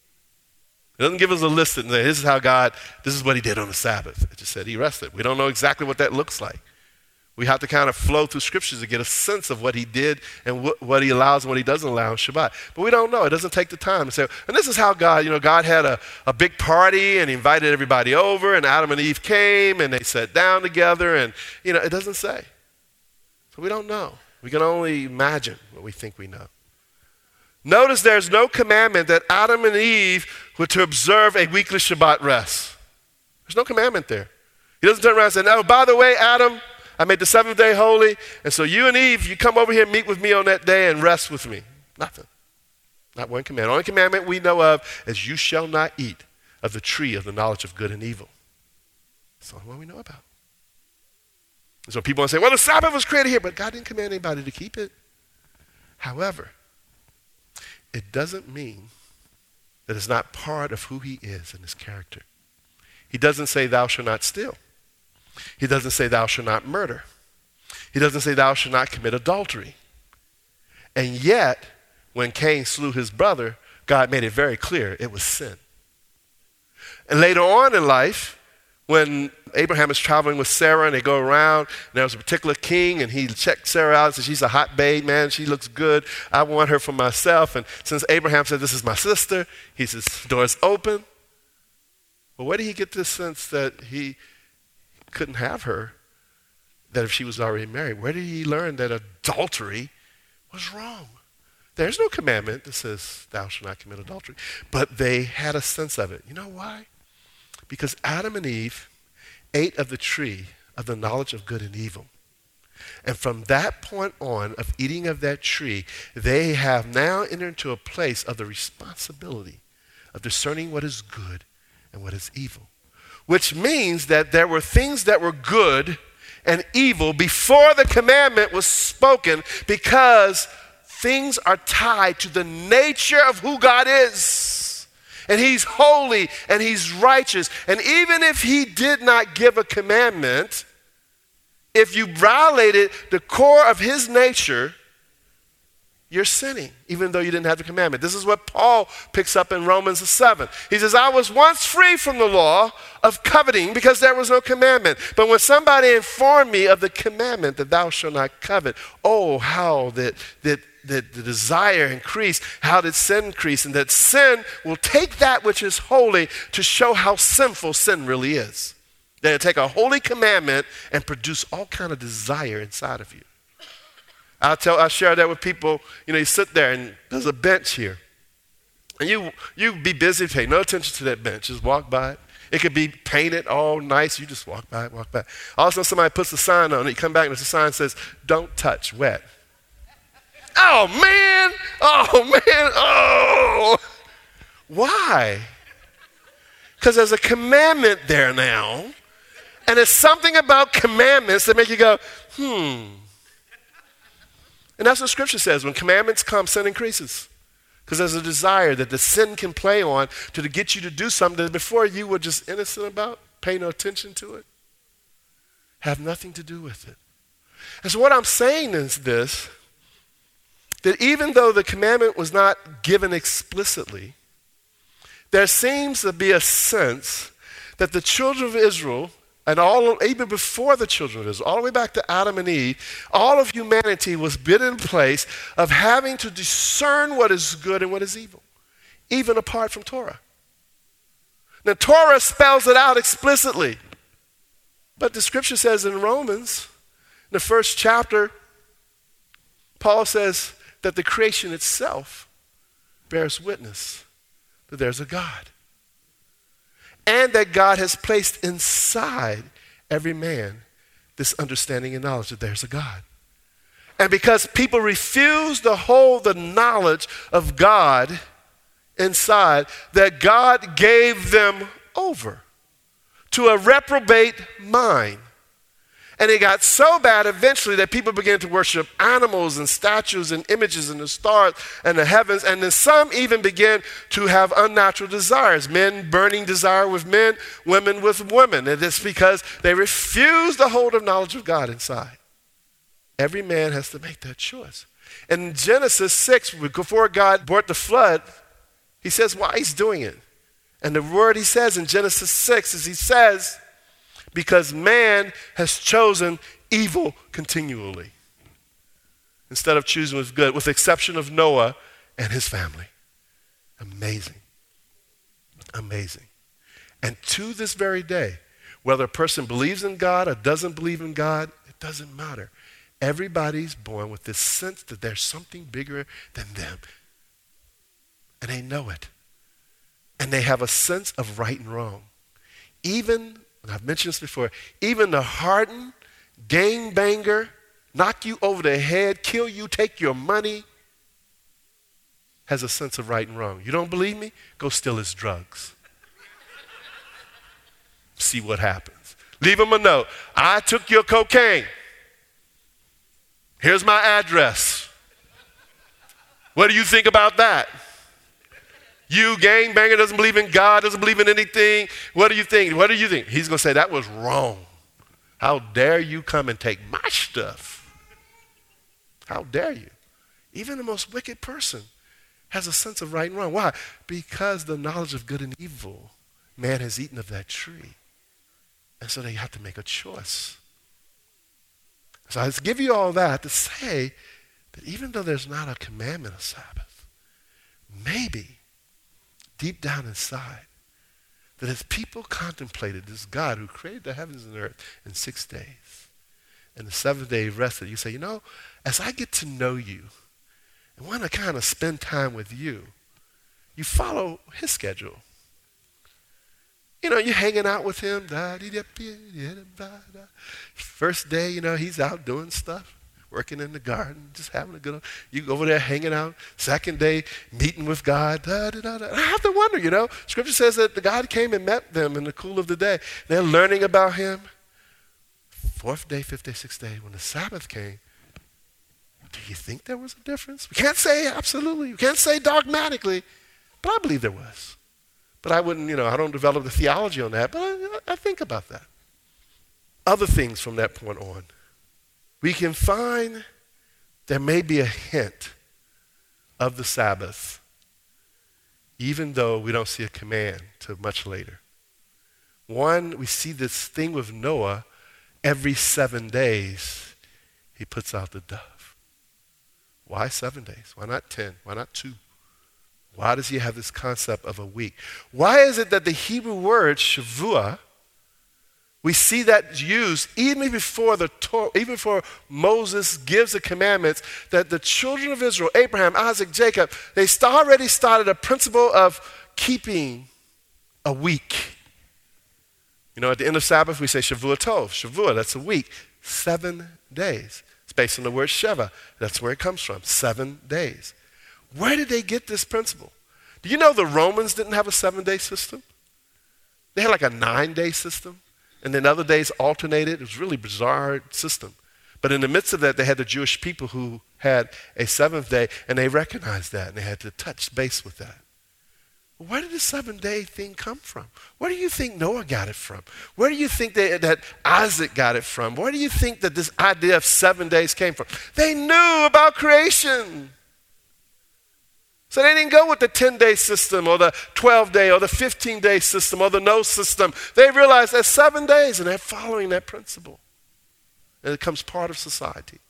It doesn't give us a list and say, this is how God, this is what he did on the Sabbath. It just said he rested. We don't know exactly what that looks like. We have to kind of flow through scriptures to get a sense of what he did and wh- what he allows and what he doesn't allow on Shabbat. But we don't know. It doesn't take the time to say, and this is how God, you know, God had a, a big party and he invited everybody over and Adam and Eve came and they sat down together and, you know, it doesn't say. So we don't know. We can only imagine what we think we know. Notice there's no commandment that Adam and Eve were to observe a weekly Shabbat rest. There's no commandment there. He doesn't turn around and say, no, by the way, Adam, I made the seventh day holy, and so you and Eve, you come over here and meet with me on that day and rest with me. Nothing. Not one commandment. The only commandment we know of is you shall not eat of the tree of the knowledge of good and evil. That's the only one we know about. And so people want to say, well, the Sabbath was created here, but God didn't command anybody to keep it. However, it doesn't mean that it's not part of who he is and his character. He doesn't say, thou shalt not steal. He doesn't say, thou shalt not murder. He doesn't say, thou shalt not commit adultery. And yet, when Cain slew his brother, God made it very clear it was sin. And later on in life, when Abraham is traveling with Sarah and they go around, and there was a particular king, and he checked Sarah out and said, she's a hot babe, man. She looks good. I want her for myself. And since Abraham said, this is my sister, he says, door's open. Well, where did he get this sense that he couldn't have her, that if she was already married? Where did he learn that adultery was wrong? There's no commandment that says, thou shalt not commit adultery. But they had a sense of it. You know why? Because Adam and Eve ate of the tree of the knowledge of good and evil. And from that point on of eating of that tree, they have now entered into a place of the responsibility of discerning what is good and what is evil. Which means that there were things that were good and evil before the commandment was spoken, because things are tied to the nature of who God is. And he's holy and he's righteous. And even if he did not give a commandment, if you violated the core of his nature, you're sinning, even though you didn't have the commandment. This is what Paul picks up in Romans seven. He says, I was once free from the law of coveting because there was no commandment. But when somebody informed me of the commandment that thou shalt not covet, oh, how that, that, that the desire increased, how did sin increase, and that sin will take that which is holy to show how sinful sin really is. That it'll take a holy commandment and produce all kind of desire inside of you. I'll tell, I'll share that with people. You know, you sit there and there's a bench here. And you you be busy, pay no attention to that bench. Just walk by it. It could be painted all nice. You just walk by it, walk by it. All of a sudden somebody puts a sign on it. You come back and the sign says, don't touch, wet. Oh, man. Oh, man. Oh. Why? Because there's a commandment there now. And there's something about commandments that make you go, hmm. And that's what Scripture says. When commandments come, sin increases. Because there's a desire that the sin can play on to get you to do something that before you were just innocent about, pay no attention to it, have nothing to do with it. And so what I'm saying is this, that even though the commandment was not given explicitly, there seems to be a sense that the children of Israel, and all, even before the children of Israel, all the way back to Adam and Eve, all of humanity was put in place of having to discern what is good and what is evil, even apart from Torah. Now, Torah spells it out explicitly. But the scripture says in Romans, in the first chapter, Paul says that the creation itself bears witness that there's a God. and that God has placed inside every man this understanding and knowledge that there's a God. And because people refuse to hold the knowledge of God inside, that God gave them over to a reprobate mind. And it got so bad eventually that people began to worship animals and statues and images and the stars and the heavens. And then some even began to have unnatural desires. Men burning desire with men, women with women. And it's because they refuse to hold the knowledge of God inside. Every man has to make that choice. In Genesis six, before God brought the flood, he says why he's doing it. And the word he says in Genesis six is he says, because man has chosen evil continually instead of choosing what's good, with the exception of Noah and his family. Amazing. Amazing. And to this very day, whether a person believes in God or doesn't believe in God, it doesn't matter. Everybody's born with this sense that there's something bigger than them. And they know it. And they have a sense of right and wrong. Even, and I've mentioned this before, even the hardened, gangbanger, knock you over the head, kill you, take your money, has a sense of right and wrong. You don't believe me? Go steal his drugs. See what happens. Leave him a note. I took your cocaine. Here's my address. What do you think about that? You gangbanger doesn't believe in God, doesn't believe in anything. What do you think? What do you think? He's going to say, that was wrong. How dare you come and take my stuff? How dare you? Even the most wicked person has a sense of right and wrong. Why? Because the knowledge of good and evil, man has eaten of that tree. And so they have to make a choice. So I just give you all that to say that even though there's not a commandment of Sabbath, maybe deep down inside, that as people contemplated this God who created the heavens and the earth in six days, and the seventh day he rested, you say, you know, as I get to know you and want to kind of spend time with you, you follow his schedule. You know, you're hanging out with him. First day, you know, he's out doing stuff, working in the garden, just having a good old, you go over there hanging out. Second day, meeting with God. Da, da, da, da. I have to wonder, you know, Scripture says that the God came and met them in the cool of the day. They're learning about him. Fourth day, fifth day, sixth day, when the Sabbath came, do you think there was a difference? We can't say absolutely. We can't say dogmatically, but I believe there was. But I wouldn't, you know, I don't develop the theology on that, but I, I think about that. Other things from that point on. We can find there may be a hint of the Sabbath, even though we don't see a command till much later. One, we see this thing with Noah, every seven days, he puts out the dove. Why seven days? Why not ten? Why not two? Why does he have this concept of a week? Why is it that the Hebrew word Shavuah, we see that used even before the Torah, even before Moses gives the commandments, that the children of Israel, Abraham, Isaac, Jacob, they st- already started a principle of keeping a week. You know, at the end of Sabbath, we say Shavuot Tov. Shavuot, that's a week. Seven days. It's based on the word Sheva. That's where it comes from. Seven days. Where did they get this principle? Do you know the Romans didn't have a seven-day system? They had like a nine-day system, and then other days alternated. It was a really bizarre system. But in the midst of that, they had the Jewish people who had a seventh day, and they recognized that, and they had to touch base with that. Where did the seven-day thing come from? Where do you think Noah got it from? Where do you think they, that Isaac got it from? Where do you think that this idea of seven days came from? They knew about creation. So they didn't go with the ten-day system or the twelve-day or the fifteen-day system or the no system. They realized there's seven days, and they're following that principle. And it becomes part of society.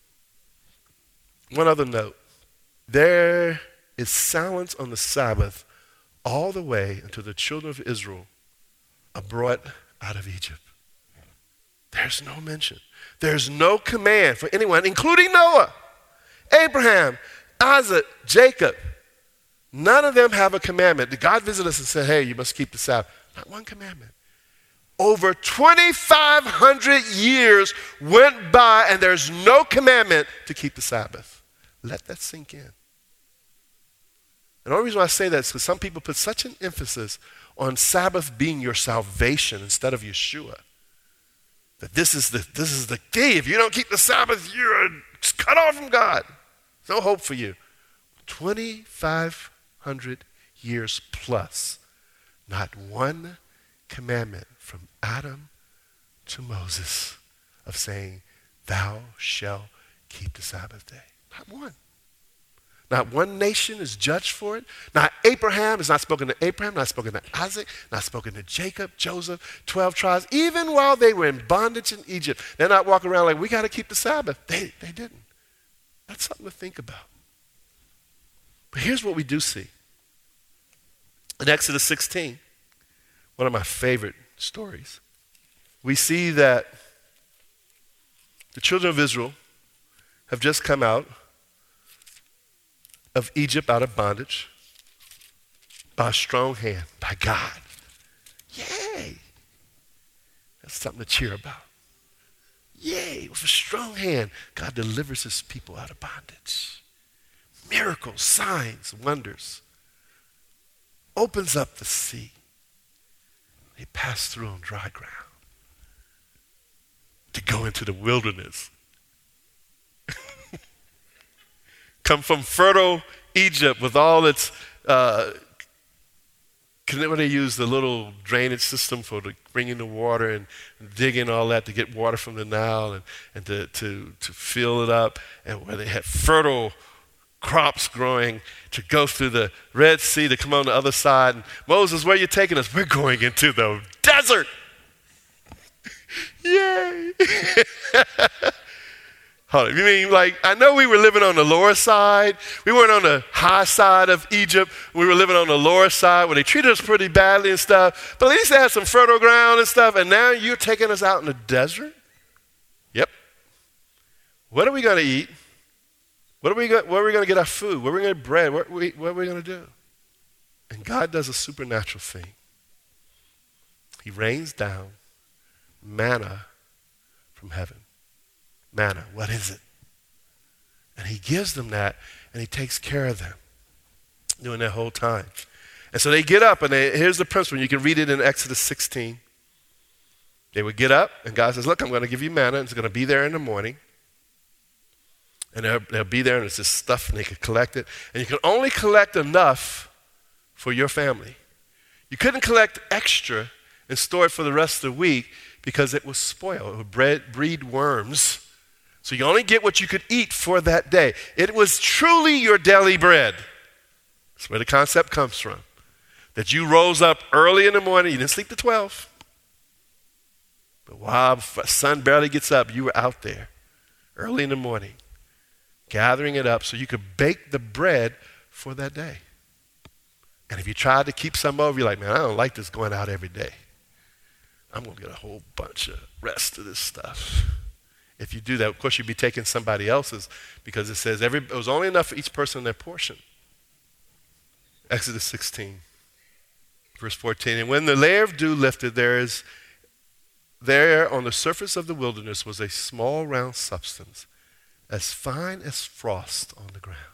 One other note. There is silence on the Sabbath all the way until the children of Israel are brought out of Egypt. There's no mention. There's no command for anyone, including Noah, Abraham, Isaac, Jacob. None of them have a commandment. God visited us and said, hey, you must keep the Sabbath. Not one commandment. Over twenty-five hundred years went by and there's no commandment to keep the Sabbath. Let that sink in. And the only reason why I say that is because some people put such an emphasis on Sabbath being your salvation instead of Yeshua. That this is the this is the key. If you don't keep the Sabbath, you're cut off from God. There's no hope for you. twenty-five hundred years plus, not one commandment from Adam to Moses of saying, thou shalt keep the Sabbath day. Not one. Not one nation is judged for it. Not Abraham is not spoken to Abraham, not spoken to Isaac, not spoken to Jacob, Joseph, twelve tribes. Even while they were in bondage in Egypt, they're not walking around like, we got to keep the Sabbath. They, they didn't. That's something to think about. But here's what we do see. In Exodus sixteen, one of my favorite stories, we see that the children of Israel have just come out of Egypt, out of bondage, by a strong hand, by God. Yay! That's something to cheer about. Yay! With a strong hand, God delivers his people out of bondage. Miracles, signs, wonders. Opens up the sea. They pass through on dry ground to go into the wilderness. Come from fertile Egypt with all its, uh, when they use the little drainage system for the, bringing the water and digging all that to get water from the Nile and, and to, to, to fill it up, and where they had fertile crops growing to go through the Red Sea to come on the other side. And Moses, where are you taking us? We're going into the desert. Yay. Hold on, you mean like, I know we were living on the lower side. We weren't on the high side of Egypt. We were living on the lower side where they treated us pretty badly and stuff. But at least they had some fertile ground and stuff. And now you're taking us out in the desert? Yep. What are we going to eat? What are we going, where are we going to get our food? Where are we going to get bread? What, we, what are we going to do? And God does a supernatural thing. He rains down manna from heaven. Manna, what is it? And he gives them that, and he takes care of them during that whole time. And so they get up, and they, here's the principle. You can read it in Exodus sixteen. They would get up, and God says, look, I'm going to give you manna, and it's going to be there in the morning. And they'll, they'll be there, and it's just stuff, and they can collect it. And you can only collect enough for your family. You couldn't collect extra and store it for the rest of the week because it was spoiled. It would breed, breed worms. So you only get what you could eat for that day. It was truly your daily bread. That's where the concept comes from. That you rose up early in the morning. You didn't sleep to twelve. But while the sun barely gets up, you were out there early in the morning, gathering it up so you could bake the bread for that day. And if you tried to keep some over, you're like, man, I don't like this going out every day. I'm going to get a whole bunch of rest of this stuff. If you do that, of course, you'd be taking somebody else's, because it says every, it was only enough for each person their portion. Exodus sixteen, verse fourteen. And when the layer of dew lifted, there is there on the surface of the wilderness was a small round substance, as fine as frost on the ground.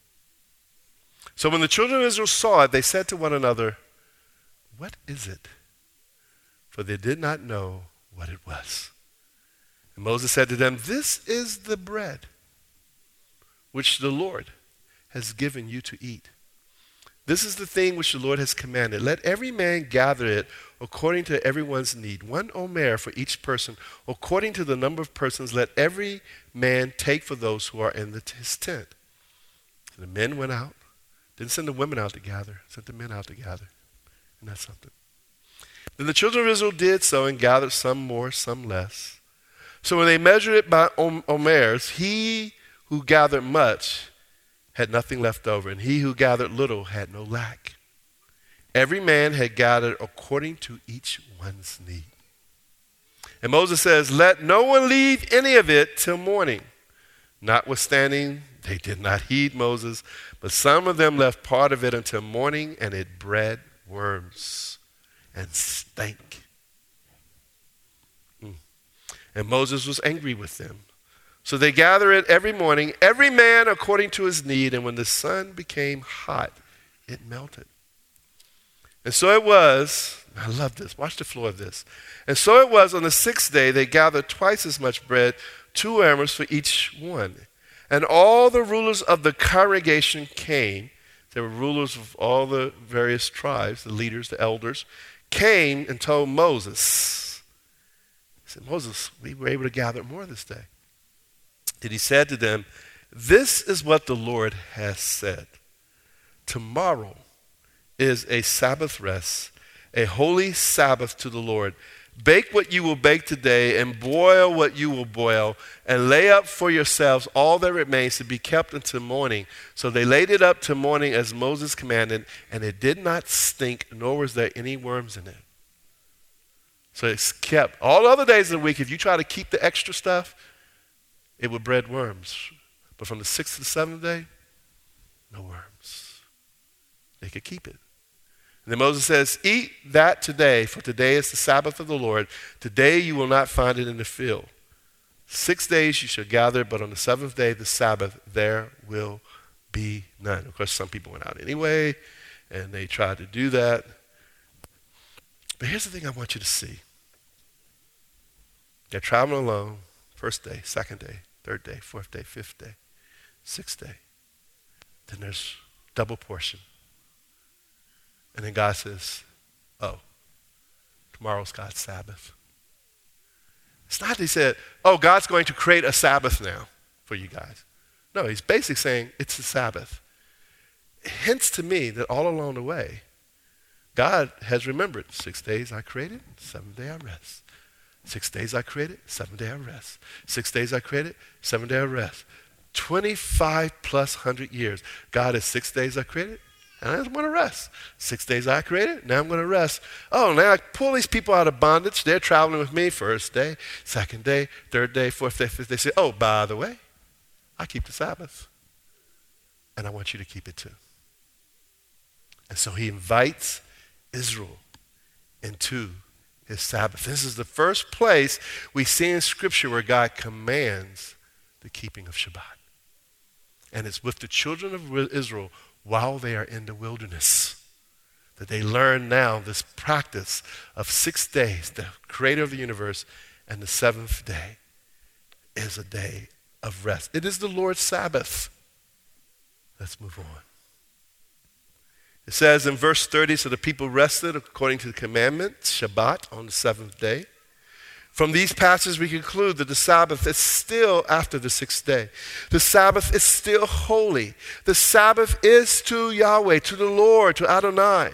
So when the children of Israel saw it, they said to one another, what is it? For they did not know what it was. And Moses said to them, this is the bread which the Lord has given you to eat. This is the thing which the Lord has commanded. Let every man gather it according to everyone's need. One omer for each person. According to the number of persons, let every man take for those who are in the, his tent. So the men went out. Didn't send the women out to gather. Sent the men out to gather. Isn't that something? Then the children of Israel did so and gathered some more, some less. So when they measured it by omers, he who gathered much had nothing left over, and he who gathered little had no lack. Every man had gathered according to each one's need. And Moses says, let no one leave any of it till morning. Notwithstanding, they did not heed Moses, but some of them left part of it until morning, and it bred worms. and stank. Mm. And Moses was angry with them. So they gathered it every morning, every man according to his need, and when the sun became hot, it melted. And so it was, I love this, watch the flow of this. And so it was on the sixth day, they gathered twice as much bread, two hammers for each one. And all the rulers of the congregation came. There were rulers of all the various tribes, the leaders, the elders, came and told Moses. He said, Moses, we were able to gather more this day. And he said to them, this is what the Lord has said. Tomorrow is a Sabbath rest, a holy Sabbath to the Lord. Bake what you will bake today and boil what you will boil and lay up for yourselves all that remains to be kept until morning. So they laid it up till morning as Moses commanded, and it did not stink, nor was there any worms in it. So it's kept. All other days of the week, if you try to keep the extra stuff, it would bred worms. But from the sixth to the seventh day, no worms. They could keep it. And then Moses says, eat that today, for today is the Sabbath of the Lord. Today you will not find it in the field. Six days you shall gather, but on the seventh day, the Sabbath, there will be none. Of course, some people went out anyway, and they tried to do that. But here's the thing I want you to see. They're traveling alone, first day, second day, third day, fourth day, fifth day, sixth day. Then there's double portion. And then God says, oh, tomorrow's God's Sabbath. It's not that he said, oh, God's going to create a Sabbath now for you guys. No, he's basically saying it's the Sabbath. Hints to me that all along the way, God has remembered, six days I created, seventh day I rest. Six days I created, seventh day I rest. Six days I created, seventh day I rest. twenty-five plus hundred years. God is six days I created, and I just want to rest. Six days I created, now I'm going to rest. Oh, now I pull these people out of bondage. They're traveling with me first day, second day, third day, fourth day, fifth day. They say, oh, by the way, I keep the Sabbath, and I want you to keep it too. And so he invites Israel into his Sabbath. This is the first place we see in Scripture where God commands the keeping of Shabbat. And it's with the children of Israel while they are in the wilderness that they learn now this practice of six days, the creator of the universe, and the seventh day is a day of rest. It is the Lord's Sabbath. Let's move on. It says in verse thirty, so the people rested according to the commandment, Shabbat, on the seventh day. From these passages we conclude that the Sabbath is still after the sixth day. The Sabbath is still holy. The Sabbath is to Yahweh, to the Lord, to Adonai.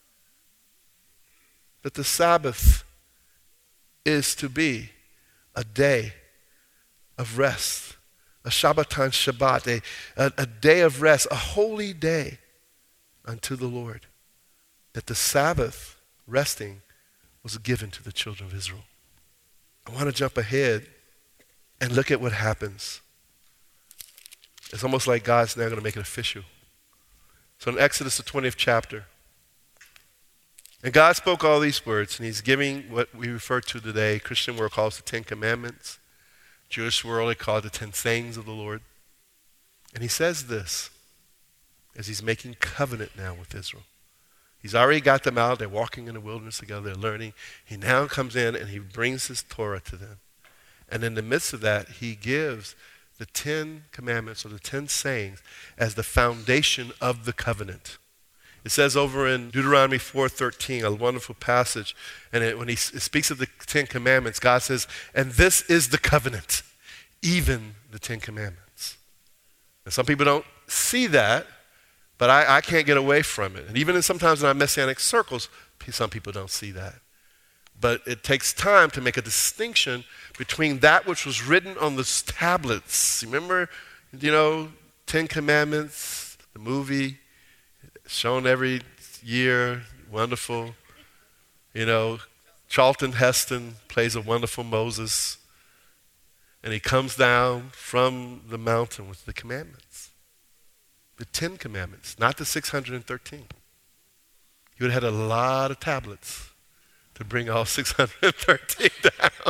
That the Sabbath is to be a day of rest, a Shabbaton Shabbat, a, a, a day of rest, a holy day unto the Lord. That the Sabbath resting was given to the children of Israel. I want to jump ahead and look at what happens. It's almost like God's now going to make it official. So in Exodus, the twentieth chapter, and God spoke all these words, and he's giving what we refer to today, Christian world calls the Ten Commandments. Jewish world, they call it the Ten Sayings of the Lord. And he says this, as he's making covenant now with Israel. He's already got them out. They're walking in the wilderness together. They're learning. He now comes in and he brings his Torah to them. And in the midst of that, he gives the Ten Commandments or the Ten Sayings as the foundation of the covenant. It says over in Deuteronomy four thirteen, a wonderful passage, and it, when he s- speaks of the Ten Commandments, God says, and this is the covenant, even the Ten Commandments. And some people don't see that, but I, I can't get away from it. And even in sometimes in our Messianic circles, some people don't see that. But it takes time to make a distinction between that which was written on the tablets. Remember, you know, Ten Commandments, the movie, shown every year, wonderful. You know, Charlton Heston plays a wonderful Moses. And he comes down from the mountain with the commandments. The Ten Commandments, not the six hundred thirteen. He would have had a lot of tablets. to bring all six hundred thirteen down.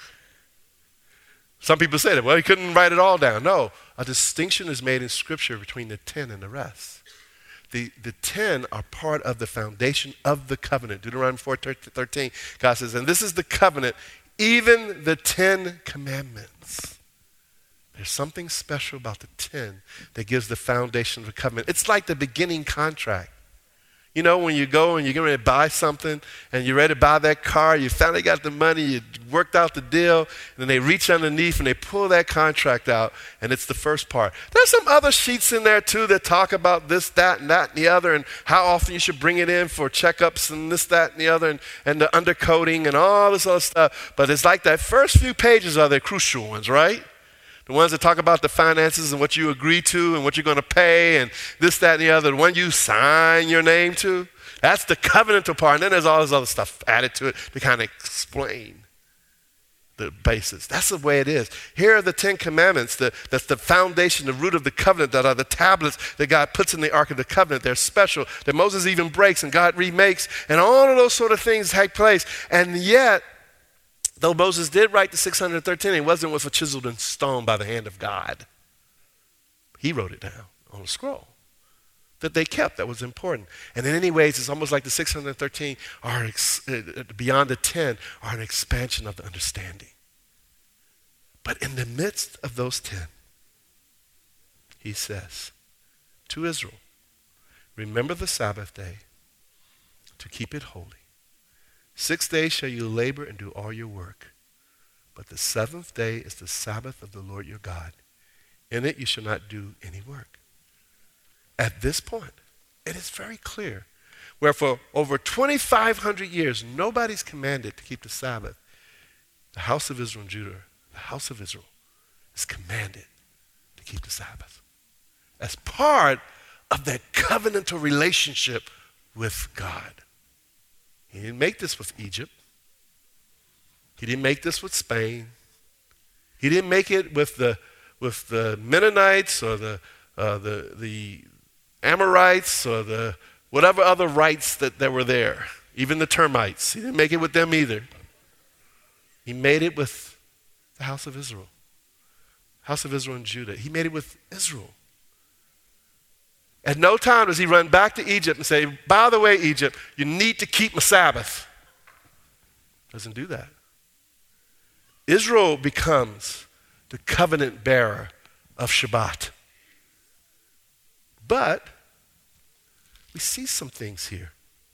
Some people say that, well, he couldn't write it all down. No, a distinction is made in Scripture between the ten and the rest. The, the ten are part of the foundation of the covenant. Deuteronomy four thirteen, God says, and this is the covenant, even the Ten Commandments. There's something special about the ten that gives the foundation of the covenant. It's like the beginning contract. You know, when you go and you're getting ready to buy something and you're ready to buy that car, you finally got the money, you worked out the deal, and then they reach underneath and they pull that contract out, and it's the first part. There's some other sheets in there too that talk about this, that, and that, and the other, and how often you should bring it in for checkups and this, that, and the other, and, and the undercoating and all this other stuff. But it's like that first few pages are the crucial ones, right? The ones that talk about the finances and what you agree to and what you're going to pay and this, that, and the other. The one you sign your name to. That's the covenantal part. And then there's all this other stuff added to it to kind of explain the basis. That's the way it is. Here are the Ten Commandments. The, that's the foundation, the root of the covenant, that are the tablets that God puts in the Ark of the Covenant. They're special, that Moses even breaks and God remakes. And all of those sort of things take place. And yet, though Moses did write the six hundred thirteen, it wasn't with a chiseled in stone by the hand of God. He wrote it down on a scroll that they kept that was important. And in any ways, it's almost like the six hundred thirteen are ex- uh, beyond the ten are an expansion of the understanding. But in the midst of those ten, he says to Israel, remember the Sabbath day to keep it holy. Six days shall you labor and do all your work. But the seventh day is the Sabbath of the Lord your God. In it you shall not do any work. At this point, it is very clear, where for over twenty-five hundred years, nobody's commanded to keep the Sabbath. The house of Israel and Judah, the house of Israel, is commanded to keep the Sabbath as part of that covenantal relationship with God. He didn't make this with Egypt. He didn't make this with Spain. He didn't make it with the with the Mennonites or the uh, the the Amorites or the whatever other rites that, that were there. Even the termites. He didn't make it with them either. He made it with the house of Israel. House of Israel and Judah. He made it with Israel. At no time does he run back to Egypt and say, by the way, Egypt, you need to keep my Sabbath. Doesn't do that. Israel becomes the covenant bearer of Shabbat. But we see some things here.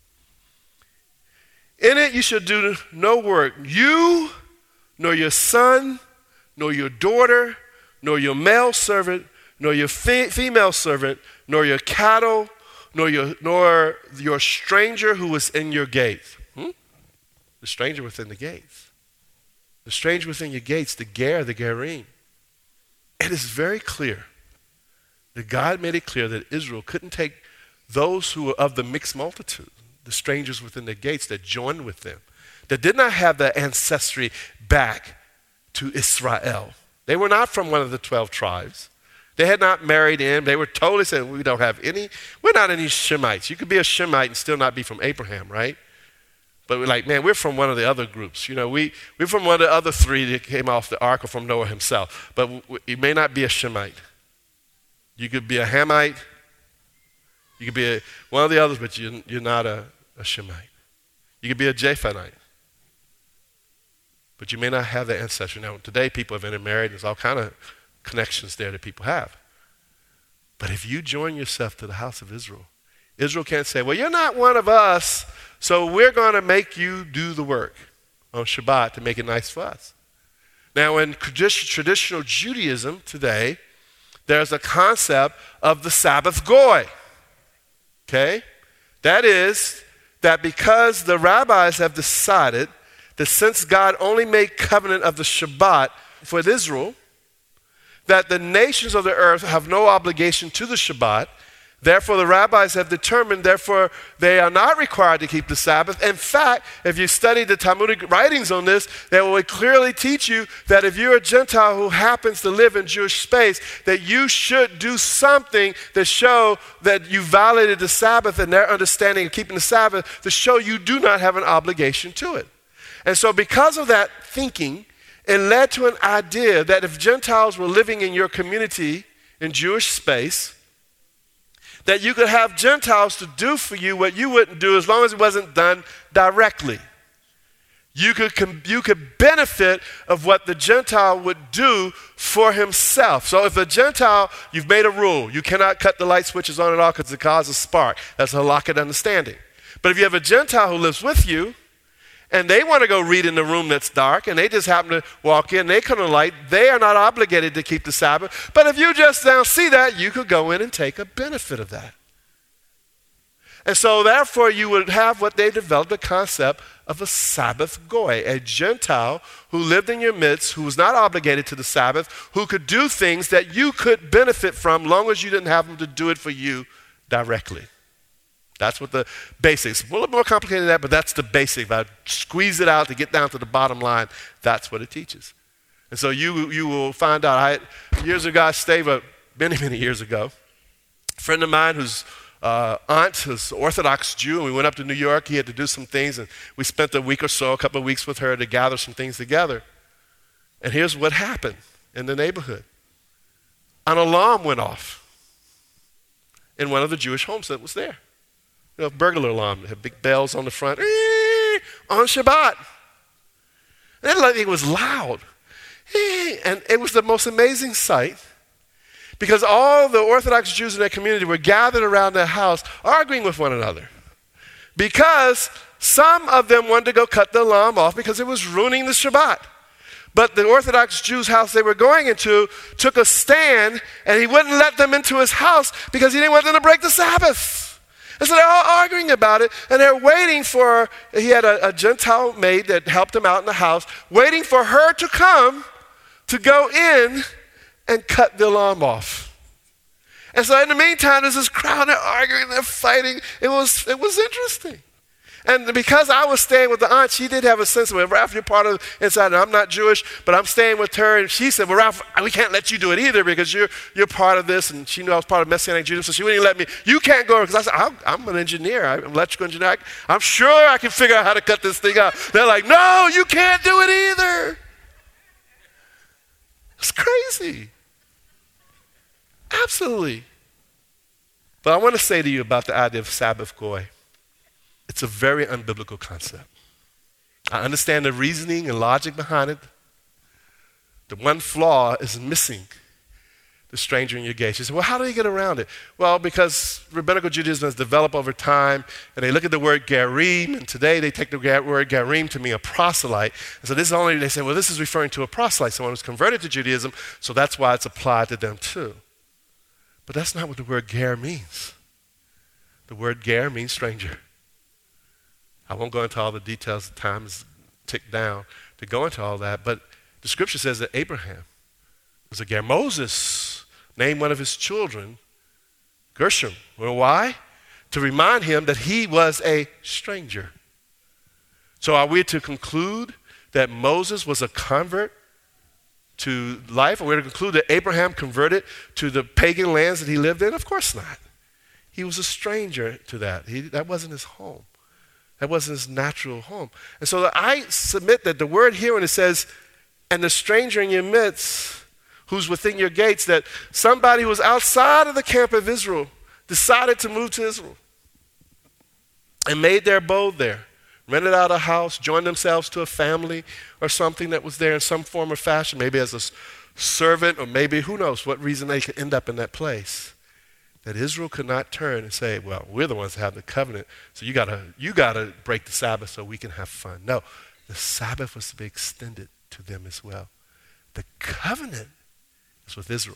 In it you shall do no work. You, nor your son, nor your daughter, nor your male servant, nor your fe- female servant, nor your cattle, nor your nor your stranger who was in your gates. Hmm? The stranger within the gates. The stranger within your gates, the ger, the gerim. It is very clear that God made it clear that Israel couldn't take those who were of the mixed multitude, the strangers within the gates that joined with them, that did not have the ancestry back to Israel. They were not from one of the twelve tribes. They had not married in. They were totally saying, we don't have any, we're not any Shemites. You could be a Shemite and still not be from Abraham, right? But we're like, man, we're from one of the other groups. You know, we, we're from one of the other three that came off the ark or from Noah himself. But w- w- you may not be a Shemite. You could be a Hamite. You could be a, one of the others, but you, you're not a, a Shemite. You could be a Japhethite. But you may not have that ancestry. Now, today people have intermarried. There's all kind of connections there that people have. But if you join yourself to the house of Israel, Israel can't say, well, you're not one of us, so we're going to make you do the work on Shabbat to make it nice for us. Now, in traditional Judaism today, there's a concept of the Sabbath Goy. Okay? That is, that because the rabbis have decided that since God only made covenant of the Shabbat for Israel, that the nations of the earth have no obligation to the Shabbat, Therefore, the rabbis have determined, therefore, they are not required to keep the Sabbath. In fact, if you study the Talmudic writings on this, they will clearly teach you that if you're a Gentile who happens to live in Jewish space, that you should do something to show that you violated the Sabbath and their understanding of keeping the Sabbath, to show you do not have an obligation to it. And so because of that thinking, it led to an idea that if Gentiles were living in your community in Jewish space, that you could have Gentiles to do for you what you wouldn't do as long as it wasn't done directly. You could, you could benefit of what the Gentile would do for himself. So if a Gentile, you've made a rule, you cannot cut the light switches on and off because it causes a spark. That's a halakhic understanding. But if you have a Gentile who lives with you, and they want to go read in the room that's dark, and they just happen to walk in, they come to light, they are not obligated to keep the Sabbath. But if you just don't see that, you could go in and take a benefit of that. And so therefore you would have what they developed, the concept of a Sabbath goy, a Gentile who lived in your midst, who was not obligated to the Sabbath, who could do things that you could benefit from long as you didn't have them to do it for you directly. That's what the basics, a little more complicated than that, but that's the basic. If I squeeze it out to get down to the bottom line, that's what it teaches. And so you you will find out. I, years ago, I stayed with, many, many years ago, a friend of mine whose uh, aunt was Orthodox Jew, and we went up to New York. He had to do some things, and we spent a week or so, a couple of weeks with her to gather some things together. And here's what happened in the neighborhood. An alarm went off in one of the Jewish homes that was there. You know, burglar alarm, had big bells on the front, on Shabbat. And it was loud. And it was the most amazing sight because all the Orthodox Jews in that community were gathered around their house arguing with one another because some of them wanted to go cut the alarm off because it was ruining the Shabbat. But the Orthodox Jew's house they were going into took a stand, and he wouldn't let them into his house because he didn't want them to break the Sabbath. And so they're all arguing about it, and they're waiting for, he had a, a Gentile maid that helped him out in the house, waiting for her to come to go in and cut the alarm off. And so in the meantime, there's this crowd, they're arguing, they're fighting. It was, it was interesting. And because I was staying with the aunt, she did have a sense of it. Ralph, you're part of inside, and I'm not Jewish, but I'm staying with her. And she said, well, Ralph, we can't let you do it either because you're you're part of this. And she knew I was part of Messianic Judaism, so she wouldn't let me. You can't go because I said, I'm, I'm an engineer. I'm an electrical engineer. I, I'm sure I can figure out how to cut this thing out. They're like, no, you can't do it either. It's crazy. Absolutely. But I want to say to you about the idea of Sabbath goy. It's a very unbiblical concept. I understand the reasoning and logic behind it. The one flaw is missing the stranger in your gates. You say, well, how do you get around it? Well, because rabbinical Judaism has developed over time, and they look at the word gerim, and today they take the word gerim to mean a proselyte. And so this is only, they say, well, this is referring to a proselyte, someone who's converted to Judaism, so that's why it's applied to them too. But that's not what the word ger means. The word ger means stranger. I won't go into all the details, the time is ticked down to go into all that, but the scripture says that Abraham was a ger. Moses named one of his children Gershom. Well, why? To remind him that he was a stranger. So are we to conclude that Moses was a convert to life? Are we to conclude that Abraham converted to the pagan lands that he lived in? Of course not. He was a stranger to that. He, that wasn't his home. That wasn't his natural home. And so I submit that the word here when it says, and the stranger in your midst, who's within your gates, that somebody who was outside of the camp of Israel decided to move to Israel and made their abode there, rented out a house, joined themselves to a family or something that was there in some form or fashion, maybe as a servant or maybe who knows what reason they could end up in that place. That Israel could not turn and say, well, we're the ones that have the covenant, so you gotta you gotta break the Sabbath so we can have fun. No, the Sabbath was to be extended to them as well. The covenant is with Israel.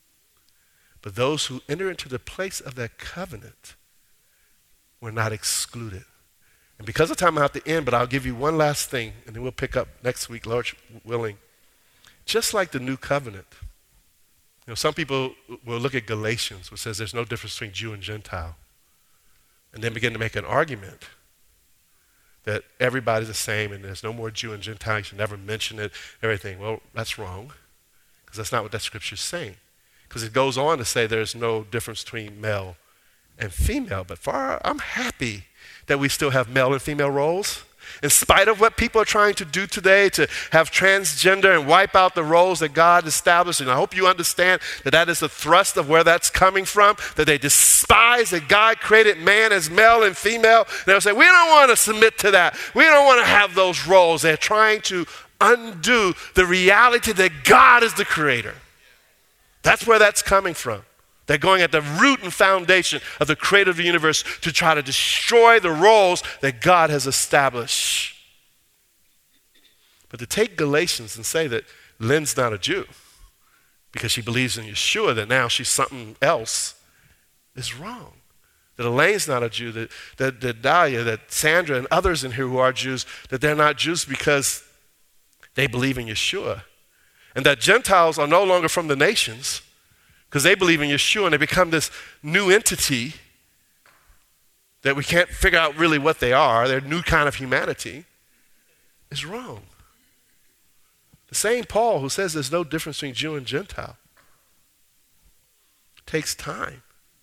But those who enter into the place of that covenant were not excluded. And because of time I have to end, but I'll give you one last thing, and then we'll pick up next week, Lord willing. Just like the new covenant, You know, some people will look at Galatians, which says there's no difference between Jew and Gentile, and then begin to make an argument that everybody's the same and there's no more Jew and Gentile, you should never mention it, everything. Well, that's wrong, because that's not what that scripture's saying. Because it goes on to say there's no difference between male and female. But for our, I'm happy that we still have male and female roles. In spite of what people are trying to do today to have transgender and wipe out the roles that God established. And I hope you understand that that is the thrust of where that's coming from, that they despise that God created man as male and female. And they'll say, we don't want to submit to that. We don't want to have those roles. They're trying to undo the reality that God is the creator. That's where that's coming from. They're going at the root and foundation of the creator of the universe to try to destroy the roles that God has established. But to take Galatians and say that Lynn's not a Jew because she believes in Yeshua, that now she's something else, is wrong. That Elaine's not a Jew, that, that, that Dahlia, that Sandra and others in here who are Jews, that they're not Jews because they believe in Yeshua. And that Gentiles are no longer from the nations, because they believe in Yeshua and they become this new entity that we can't figure out really what they are. They're a new kind of humanity. Is wrong. The same Paul who says there's no difference between Jew and Gentile takes time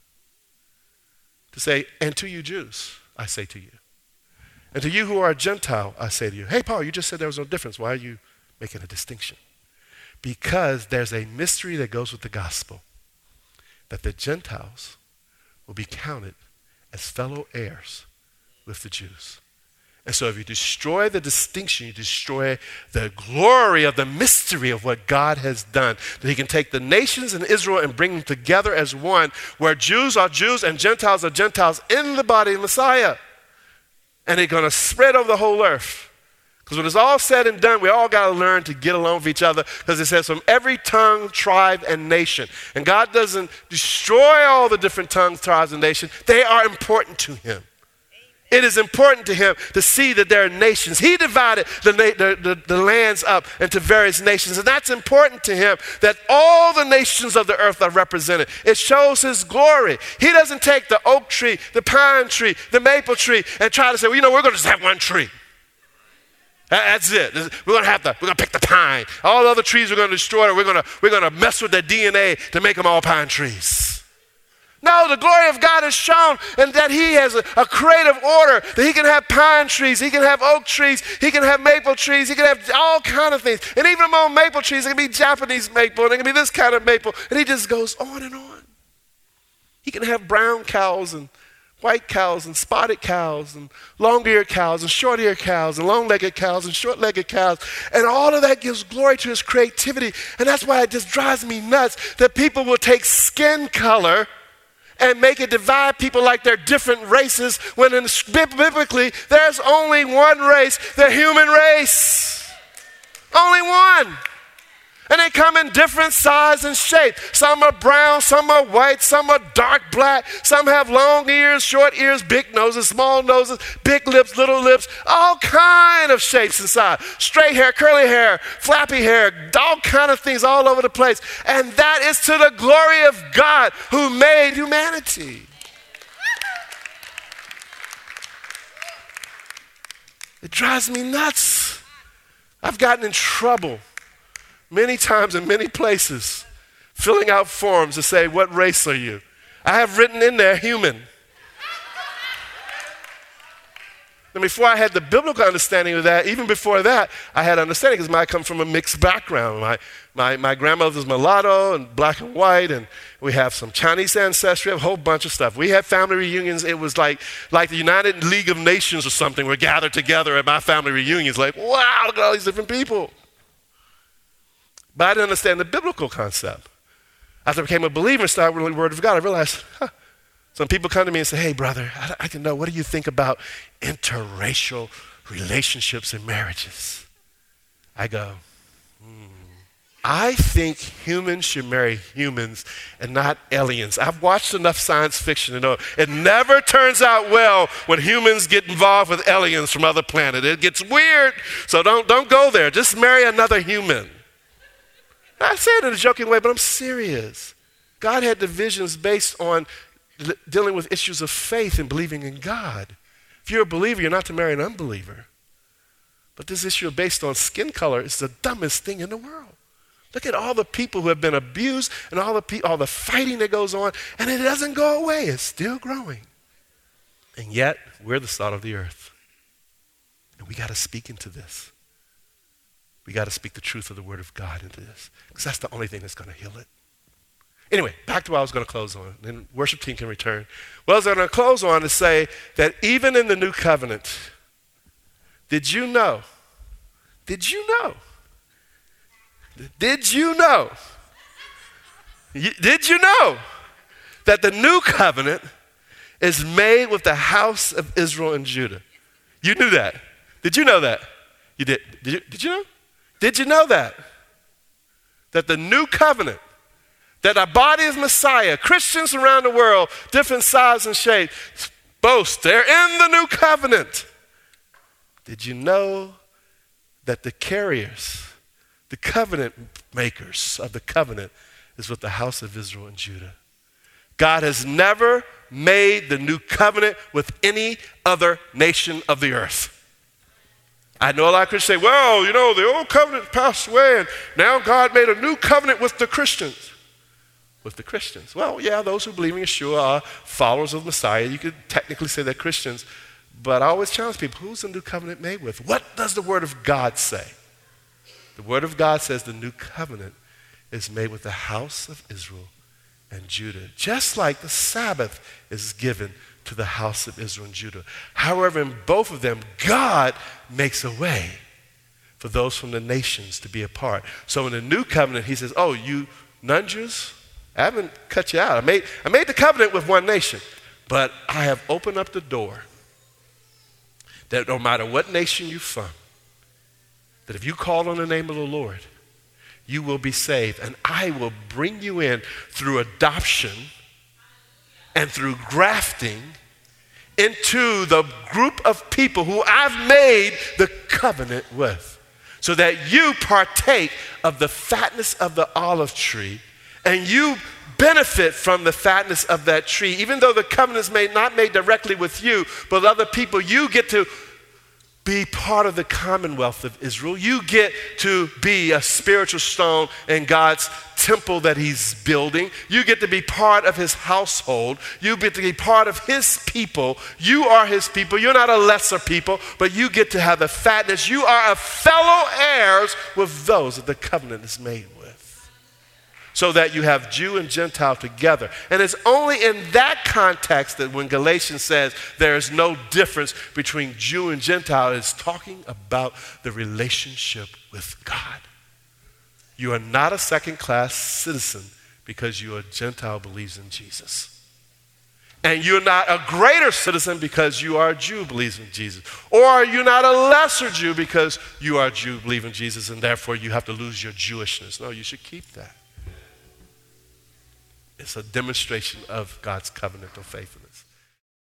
to say, and to you Jews, I say to you. And to you who are a Gentile, I say to you, hey, Paul, you just said there was no difference. Why are you making a distinction? Because there's a mystery that goes with the gospel, that the Gentiles will be counted as fellow heirs with the Jews. And so if you destroy the distinction, you destroy the glory of the mystery of what God has done. That he can take the nations in Israel and bring them together as one, where Jews are Jews and Gentiles are Gentiles in the body of Messiah. And they're going to spread over the whole earth. Because when it's all said and done, we all got to learn to get along with each other, because it says from every tongue, tribe, and nation. And God doesn't destroy all the different tongues, tribes, and nations. They are important to him. It is important to him to see that there are nations. He divided the, the, the, the lands up into various nations, and that's important to him, that all the nations of the earth are represented. It shows his glory. He doesn't take the oak tree, the pine tree, the maple tree, and try to say, well, you know, we're going to just have one tree. That's it. We're going to have to, we're going to pick the pine. All the other trees we're going to destroy, we're going to, we're going to mess with their D N A to make them all pine trees. No, the glory of God is shown, and that he has a, a creative order, that he can have pine trees, he can have oak trees, he can have maple trees, he can have all kinds of things. And even among maple trees, it can be Japanese maple, and it can be this kind of maple, and he just goes on and on. He can have brown cows and white cows and spotted cows and long-eared cows and short-eared cows and long-legged cows and short-legged cows. And all of that gives glory to his creativity. And that's why it just drives me nuts that people will take skin color and make it divide people like they're different races, when in, biblically there's only one race, the human race. Only one. And they come in different size and shape. Some are brown, some are white, some are dark black, some have long ears, short ears, big noses, small noses, big lips, little lips, all kind of shapes and size. Straight hair, curly hair, flappy hair, all kind of things all over the place. And that is to the glory of God who made humanity. It drives me nuts. I've gotten in trouble many times in many places, filling out forms to say, what race are you? I have written in there, human. And before I had the biblical understanding of that, even before that, I had understanding, because I come from a mixed background. My, my, my grandmother's mulatto and black and white, and we have some Chinese ancestry, a whole bunch of stuff. We had family reunions. It was like, like the United League of Nations or something. We're gathered together at my family reunions, like, wow, look at all these different people. But I didn't understand the biblical concept. After I became a believer and started reading the Word of God, I realized, huh, some people come to me and say, hey, brother, I, I can know, what do you think about interracial relationships and marriages? I go, hmm. I think humans should marry humans and not aliens. I've watched enough science fiction to know it never turns out well when humans get involved with aliens from other planets. It gets weird, so don't, don't go there. Just marry another human. I say it in a joking way, but I'm serious. God had divisions based on l- dealing with issues of faith and believing in God. If you're a believer, you're not to marry an unbeliever. But this issue based on skin color is the dumbest thing in the world. Look at all the people who have been abused and all the pe- all the fighting that goes on, and it doesn't go away. It's still growing. And yet, we're the salt of the earth. And we got to speak into this. We got to speak the truth of the Word of God into this, because that's the only thing that's going to heal it. Anyway, back to what I was going to close on. Then worship team can return. What I was going to close on is say that even in the new covenant, did you know? Did you know? Did you know? Did you know that the new covenant is made with the house of Israel and Judah? You knew that. Did you know that? You did. Did you, did you know? Did you know that? That the new covenant, that a body of Messiah, Christians around the world, different size and shape, boast they're in the new covenant. Did you know that the carriers, the covenant makers of the covenant, is with the house of Israel and Judah? God has never made the new covenant with any other nation of the earth. I know a lot of Christians say, well, you know, the old covenant passed away and now God made a new covenant with the Christians. With the Christians. Well, yeah, those who believe in Yeshua are followers of Messiah. You could technically say they're Christians. But I always challenge people, who's the new covenant made with? What does the Word of God say? The Word of God says the new covenant is made with the house of Israel and Judah, just like the Sabbath is given to the house of Israel and Judah. However, in both of them, God makes a way for those from the nations to be a part. So in the new covenant, he says, oh, you non-Jews, I haven't cut you out. I made, I made the covenant with one nation, but I have opened up the door that no matter what nation you're from, that if you call on the name of the Lord, you will be saved. And I will bring you in through adoption and through grafting into the group of people who I've made the covenant with, so that you partake of the fatness of the olive tree and you benefit from the fatness of that tree. Even though the covenant is made, not made directly with you, but other people, you get to be part of the commonwealth of Israel. You get to be a spiritual stone in God's temple that he's building. You get to be part of his household. You get to be part of his people. You are his people. You're not a lesser people, but you get to have the fatness. You are a fellow heirs with those that the covenant is made with, so that you have Jew and Gentile together. And it's only in that context that when Galatians says there is no difference between Jew and Gentile, it's talking about the relationship with God. You are not a second-class citizen because you are Gentile believes in Jesus. And you're not a greater citizen because you are a Jew believes in Jesus. Or you're not a lesser Jew because you are a Jew believe in Jesus and therefore you have to lose your Jewishness. No, you should keep that. It's a demonstration of God's covenantal faithfulness.